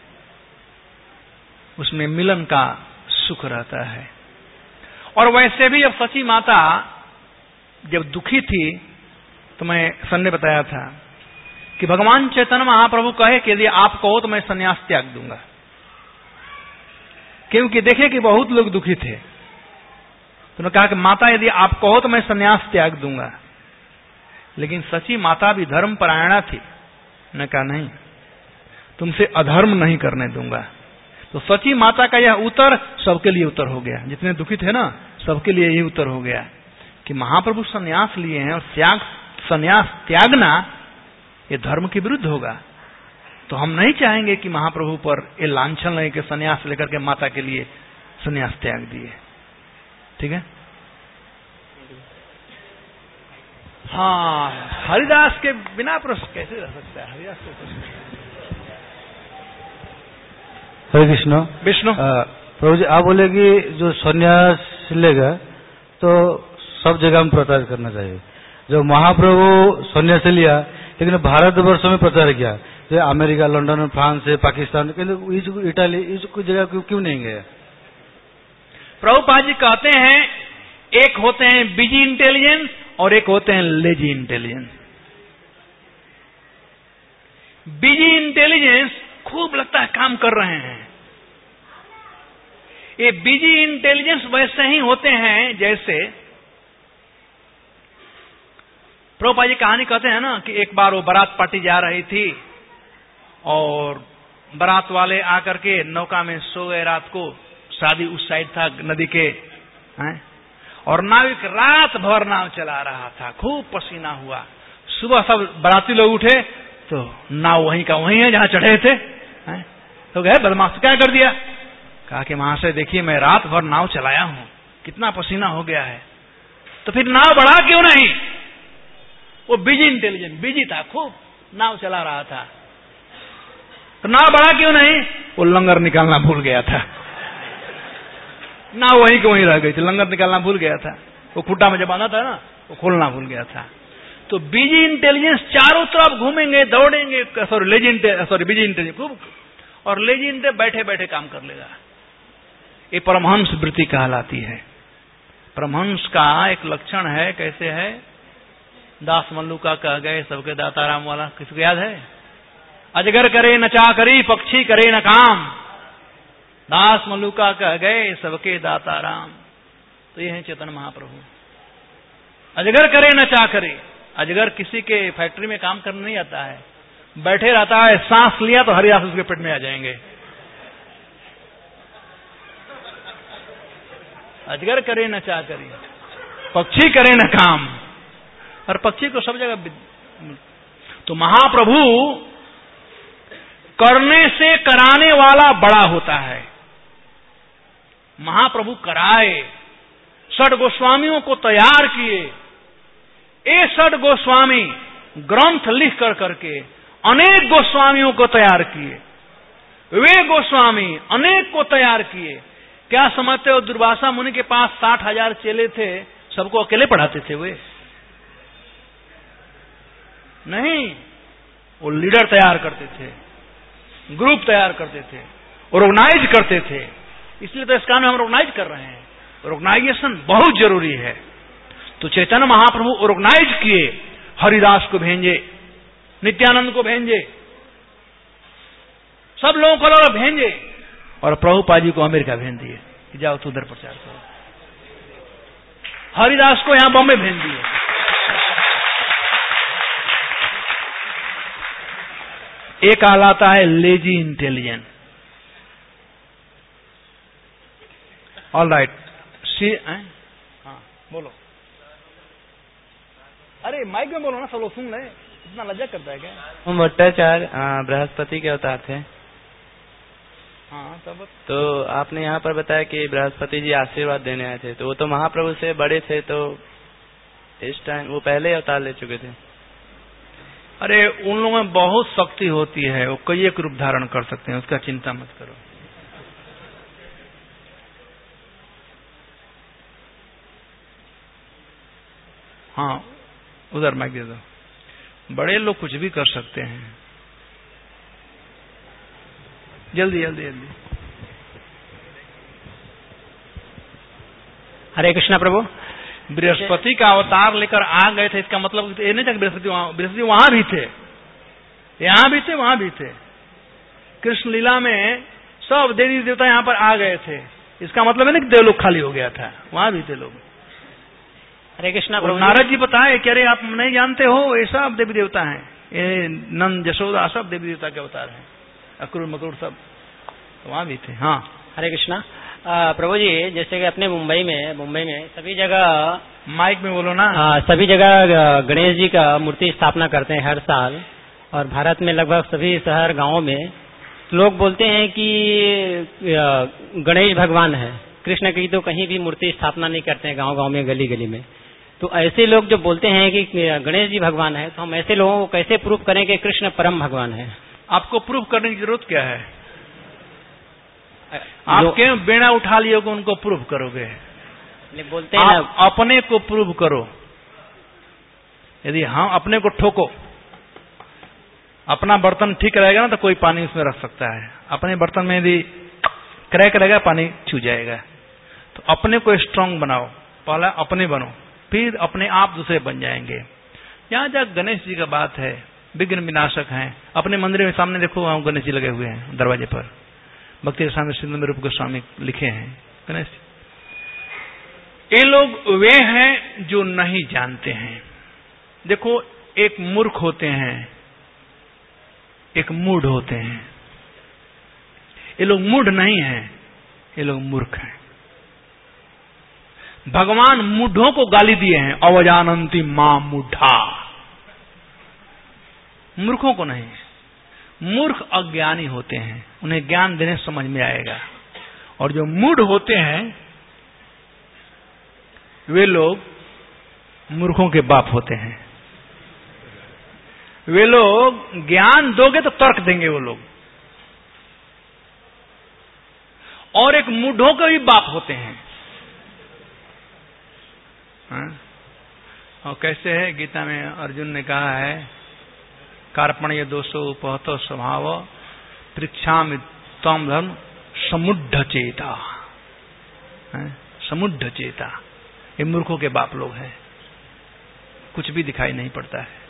[SPEAKER 1] उसमें मिलन का सुख रहता है। और वैसे भी जब सची माता जब दुखी थी, तो मैं संडे बताया था कि भगवान चैतन्य महाप्रभु कहे कि यदि आप कहो तो मैं संन्यास त्याग दूंगा, क्योंकि देखे कि बहुत लोग दुखी थे। तो उन्होंने कहा कि माता यदि आप कहो तो मैं संन्यास त्याग दूंगा। लेकिन सची माता भी धर्म परायणा थी। उन्होंने कहा नहीं, तुमसे अधर्म नहीं करने दूंगा। तो सची माता का यह उत्तर सबके लिए उत्तर हो गया। जितने दुखी थे ना, सबके लिए यही उत्तर हो गया कि महाप्रभु संन्यास लिए हैं, और त्याग संन्यास त्यागना ये धर्म के विरुद्ध होगा। तो हम नहीं चाहेंगे कि महाप्रभु पर ये लांछन लगे कि संन्यास लेकर के माता के लिए संन्यास त्याग दिए। ठीक है। हाँ, हरिदास के बिना प्रश्न कैसे रह सकता है? हरिदास के प्रश्न।
[SPEAKER 12] हरे कृष्ण। विष्णु प्रभु जी, आप बोले कि जो संन्यास लेगा तो सब जगह में प्रचार करना चाहिए। जो महाप्रभु संन्यास लिया, लेकिन भारतवर्ष में प्रचार किया, जो America, London, France, Pakistan, Italy, इस कोई जगह क्यों, क्यों नहीं गया?
[SPEAKER 1] प्रभुपाद जी कहते हैं, एक होते हैं बिजी इंटेलिजेंस और एक होते हैं लेजी इंटेलिजेंस। बिजी इंटेलिजेंस खूब लगता है काम कर रहे हैं। ये बिजी इंटेलिजेंस वैसे ही होते हैं जैसे प्रभुपाद जी कहानी कहते हैं ना कि एक बार वो बारात पार्टी जा रही थी, और बारात वाले आकर के नौका में सो गए रात को। शादी उस साइड था नदी के, हैं? और नाविक रात भर नाव चला रहा था, खूब पसीना हुआ। सुबह सब बाराती लोग उठे तो नाव वहीं का वहीं है जहां चढ़े थे, हैं? तो गए, बदमाश क्या कर दिया? कहा कि महाशय देखिए, मैं रात भर नाव चलाया हूं, कितना पसीना हो गया है। तो फिर नाव बढ़ा क्यों नहीं? वो बिजी इंटेलिजेंट, बिजी था, खूब नाव चला रहा था। तो नाव बढ़ा क्यों नहीं? वो लंगर निकालना भूल गया था। नाव वहीं के वहीं रह गई थी, लंगर निकालना भूल गया था। वो खुट्टा में जब बांधा था ना, वो खोलना भूल गया था। तो बीजी इंटेलिजेंस चारों तरफ घूमेंगे, दौड़ेंगे, sorry lazy sorry busy intelligence खूब, और लेजी इंटेलिजेंस बैठे बैठे काम कर लेगा। ये परमहंस वृत्ति कहलाती है। परमहंस का एक लक्षण है, कैसे है? दास मल्लुका कह गए सबके दाताराम वाला, किसको याद है? अजगर करे न चाकरी, पक्षी करे न काम, दास मल्लुका कह गए सबके दाताराम। तो ये है चैतन्य महाप्रभु। अजगर करे न चाकरी, अजगर किसी के फैक्ट्री में काम करने नहीं आता है, बैठे रहता है, सांस लिया तो हरिदास उसके पेट में आ जाएंगे। अजगर करे न चाकरी, पक्षी करे न काम, और पक्षी को सब जगह। तो महाप्रभु करने से कराने वाला बड़ा होता है। महाप्रभु कराए, षड गोस्वामियों को तैयार किए। ये षड गोस्वामी ग्रंथ लिख कर करके अनेक गोस्वामियों को तैयार किए। वे गोस्वामी अनेक को तैयार किए। क्या समझते हो, दुर्वासा मुनि के पास साठ हजार चेले थे, सबको अकेले पढ़ाते थे वे? नहीं, वो लीडर तैयार करते थे, ग्रुप तैयार करते थे, ऑर्गेनाइज करते थे। इसलिए तो इस काम में हम ऑर्गेनाइज कर रहे हैं। ऑर्गेनाइजेशन बहुत जरूरी है। तो चैतन्य महाप्रभु ऑर्गेनाइज किए, हरिदास को भेजे, नित्यानंद को भेजे, सब लोगों को भेजे, और प्रभुपाद जी को अमेरिका भेज दिए कि जाओ तो उधर प्रचार करो। हरिदास को यहां बॉम्बे भेज दिए। एक कहलाता है lazy intelligent. All right, see हाँ बोलो। अरे माइक में बोलो ना, सब लोग सुन रहे। इतना लज्जा करता है क्या?
[SPEAKER 6] हम भट्टाचार्य बृहस्पति के अवतार थे।
[SPEAKER 1] हाँ तब
[SPEAKER 6] तो आपने यहाँ पर बताया कि बृहस्पति जी आशीर्वाद देने आए थे, तो वो तो महाप्रभु से बड़े थे, तो इस टाइम वो पहले अवतार ले चुके थे।
[SPEAKER 1] अरे उन लोगों में बहुत शक्ति होती है, वो कई एक रूप धारण कर सकते हैं, उसका चिंता मत करो। हाँ उधर माइक दे दो। बड़े लोग कुछ भी कर सकते हैं। जल्दी जल्दी जल्दी।
[SPEAKER 9] हरे कृष्णा प्रभु।
[SPEAKER 1] बृहस्पति का अवतार लेकर आ गए थे, इसका मतलब ये नहीं था कि बृहस्पति वहां बृहस्पति वहां भी थे, यहां भी थे, वहां भी थे। कृष्ण लीला में सब देवी देवता यहां पर आ गए थे। इसका मतलब है ना कि देवलोक खाली हो गया था, वहां भी थे लोग।
[SPEAKER 9] हरे कृष्णा प्रभु।
[SPEAKER 1] नारद जी बताए कि अरे आप नहीं जानते हो, ये सब देवी देवता हैं, ये नंद यशोदा सब देवी देवता के अवतार हैं, अक्रूर मक्रूर सब, तो वहां भी थे। हाँ
[SPEAKER 9] हरे कृष्णा। प्रभु जी, जैसे कि अपने मुंबई में मुंबई में सभी जगह,
[SPEAKER 1] माइक में बोलो ना।
[SPEAKER 9] आ, सभी जगह गणेश जी का मूर्ति स्थापना करते हैं हर साल, और भारत में लगभग सभी शहर गांवों में लोग बोलते हैं कि गणेश भगवान है। कृष्ण की तो कहीं भी मूर्ति स्थापना नहीं करते हैं गांव गांव में, गली गली में। तो ऐसे लोग जो बोलते हैं कि गणेश जी भगवान है, तो हम ऐसे लोगों को कैसे प्रूफ करें कि कृष्ण परम भगवान है?
[SPEAKER 1] आपको प्रूफ करने की जरूरत क्या है? आप क्यों बेड़ा उठा लियोगे, उनको प्रूफ करोगे?
[SPEAKER 9] बोलते हैं
[SPEAKER 1] आप अपने को प्रूव करो। यदि हाँ अपने को ठोको, अपना बर्तन ठीक रहेगा ना तो कोई पानी उसमें रख सकता है। अपने बर्तन में यदि क्रैक रहेगा, पानी छू जाएगा। तो अपने को स्ट्रांग बनाओ, पहला अपने बनो, फिर अपने आप दूसरे बन जाएंगे। यहाँ जब गणेश जी का बात है, विघ्न विनाशक हैं। अपने मंदिर में सामने देखो, वहां गणेश जी लगे हुए हैं दरवाजे पर, भक्ति स्वामी सिंधु रूप गोस्वामी लिखे हैं गणेश। ये लोग वे हैं जो नहीं जानते हैं। देखो, एक मूर्ख होते हैं, एक मूढ़ होते हैं। ये लोग मूढ़ नहीं हैं, ये लोग मूर्ख हैं। भगवान मूढ़ों को गाली दिए हैं, अवजानंती मां मूढ़ा। मूर्खों को नहीं। मूर्ख अज्ञानी होते हैं, उन्हें ज्ञान देने समझ में आएगा। और जो मूढ़ होते हैं वे लोग मूर्खों के बाप होते हैं। वे लोग ज्ञान दोगे तो तर्क देंगे वो लोग, और एक मूढ़ों के भी बाप होते हैं। हाँ? और कैसे है? गीता में अर्जुन ने कहा है, कार्पण्य दोषो उपहतो स्वभाव पृच्छामि त्वं धर्म समुढ़ चेता। समुढ़ चेता, ये मूर्खों के बाप लोग हैं, कुछ भी दिखाई नहीं पड़ता है।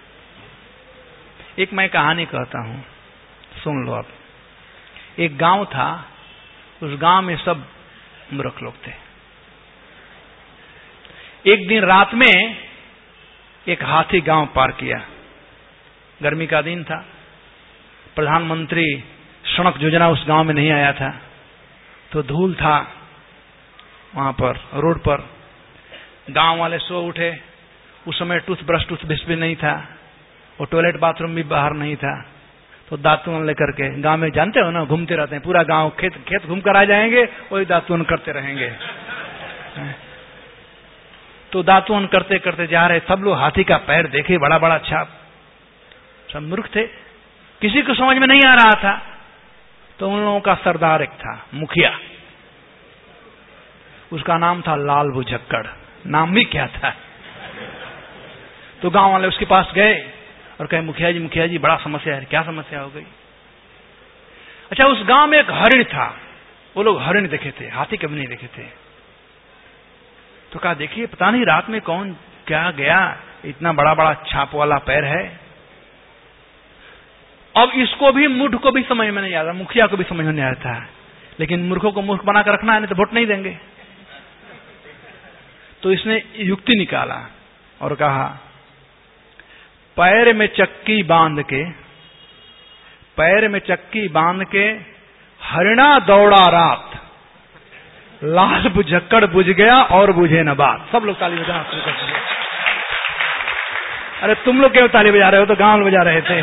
[SPEAKER 1] एक मैं कहानी कहता हूं, सुन लो आप। एक गांव था, उस गांव में सब मूर्ख लोग थे। एक दिन रात में एक हाथी गांव पार किया। गर्मी का दिन था, प्रधानमंत्री सड़क योजना उस गांव में नहीं आया था, तो धूल था वहां पर रोड पर। गांव वाले सो उठे। उस समय टूथब्रश टूथब्रश भी नहीं था, और टॉयलेट बाथरूम भी बाहर नहीं था। तो दातुन लेकर के गांव में, जानते हो ना, घूमते रहते हैं पूरा गांव, खेत खेत घूम कर आ जाएंगे, वही दातुन करते रहेंगे। तो दातुन करते करते जा रहे, सब लोग हाथी का पैर देखे, बड़ा बड़ा छाप। सब मूर्ख थे, किसी को समझ में नहीं आ रहा था। तो उन लोगों का सरदार एक था, मुखिया, उसका नाम था लाल भुजक्कड़, नाम भी क्या था। तो गांव वाले उसके पास गए और कहे, मुखिया जी मुखिया जी बड़ा समस्या है। क्या समस्या हो गई? अच्छा, उस गांव में एक हरिण था, वो लोग हरिण देखे थे, हाथी कभी नहीं देखे थे। तो कहा, देखिए पता नहीं रात में कौन क्या गया, इतना बड़ा बड़ा छाप वाला पैर है। अब इसको भी, मूर्ख को भी समझ में नहीं आता, मुखिया को भी समझ में नहीं आता है, लेकिन मूर्खों को मूर्ख बना कर रखना है, नहीं तो वोट नहीं देंगे। तो इसने युक्ति निकाला और कहा, पैर में चक्की बांध के, पैर में चक्की बांध के हरिणा दौड़ा रात, लाल भुजक्कड़ बुझ गया और बुझे न बात। सब लोग ताली बजाना शुरू कर दिए। अरे तुम लोग क्यों ताली बजा रहे हो? तो गांव में बजा रहे थे।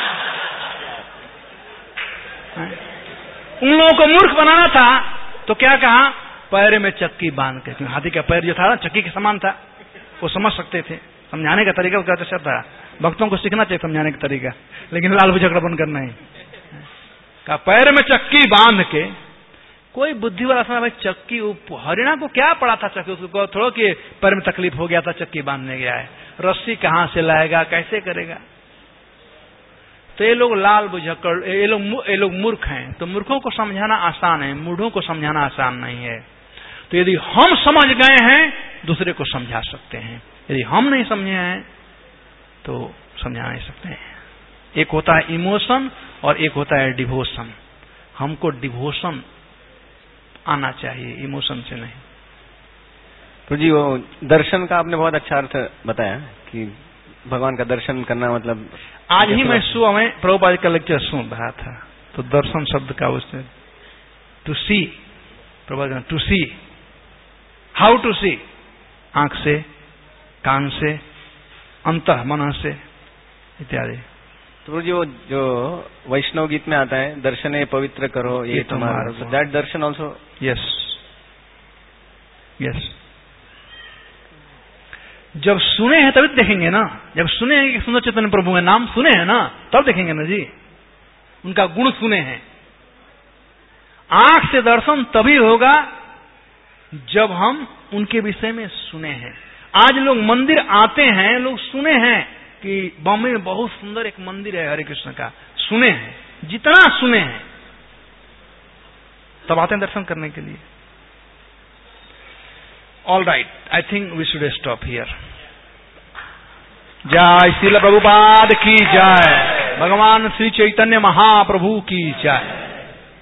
[SPEAKER 1] उन लोगों को मूर्ख बनाना था, तो क्या कहा? पैर में चक्की बांध के। क्योंकि हाथी का पैर जो था ना, चक्की के समान था, वो समझ सकते थे। समझाने का तरीका उसका अच्छा था, भक्तों को सीखना चाहिए समझाने का तरीका, लेकिन लाल भुजक्कड़ बन करना है। कहा, पैर में चक्की बांध के। कोई बुद्धि वाला समझ, भाई चक्की, हरिणा को क्या पड़ा था चक्की? उसको थोड़ा कि पैर में तकलीफ हो गया था, चक्की बांधने गया है, रस्सी कहां से लाएगा, कैसे करेगा? तो ये लोग लाल भुजक्कड़, ये लोग ये लोग मूर्ख हैं। तो मूर्खों को समझाना आसान है, मूढ़ों को समझाना आसान नहीं है। तो यदि हम समझ गए हैं, दूसरे को समझा सकते हैं। यदि हम नहीं समझे हैं, तो समझा नहीं सकते हैं। एक होता है इमोशन और एक होता है डिवोशन। हमको डिवोशन आना चाहिए, इमोशन से नहीं।
[SPEAKER 6] तो जी, वो दर्शन का आपने बहुत अच्छा अर्थ बताया कि भगवान का दर्शन करना मतलब।
[SPEAKER 1] आज ही मैं सुबह में प्रभुपाद का लेक्चर सुन रहा था, तो दर्शन शब्द का उससे to see, Prabhupada to see, how to see, आंख से, कान से, अंतः मन से इत्यादि।
[SPEAKER 6] तो जी, वो जो वैष्णव गीत में आता है, दर्शने पवित्र करो ये तुम्हारा, दैट दर्शन ऑल्सो।
[SPEAKER 1] यस यस, जब सुने हैं तभी देखेंगे ना। जब सुने हैं कि सुंदर चैतन्य प्रभु का नाम सुने हैं ना, तब देखेंगे ना जी, उनका गुण सुने हैं। आंख से दर्शन तभी होगा जब हम उनके विषय में सुने हैं। आज लोग मंदिर आते हैं, लोग सुने हैं कि बॉम्बे में बहुत सुंदर एक मंदिर है हरे कृष्ण का, सुने हैं, जितना सुने हैं तब आते हैं दर्शन करने के लिए। All right, I think we should stop here. जय श्रील प्रभुपाद की जय, भगवान श्री चैतन्य महाप्रभु की जय।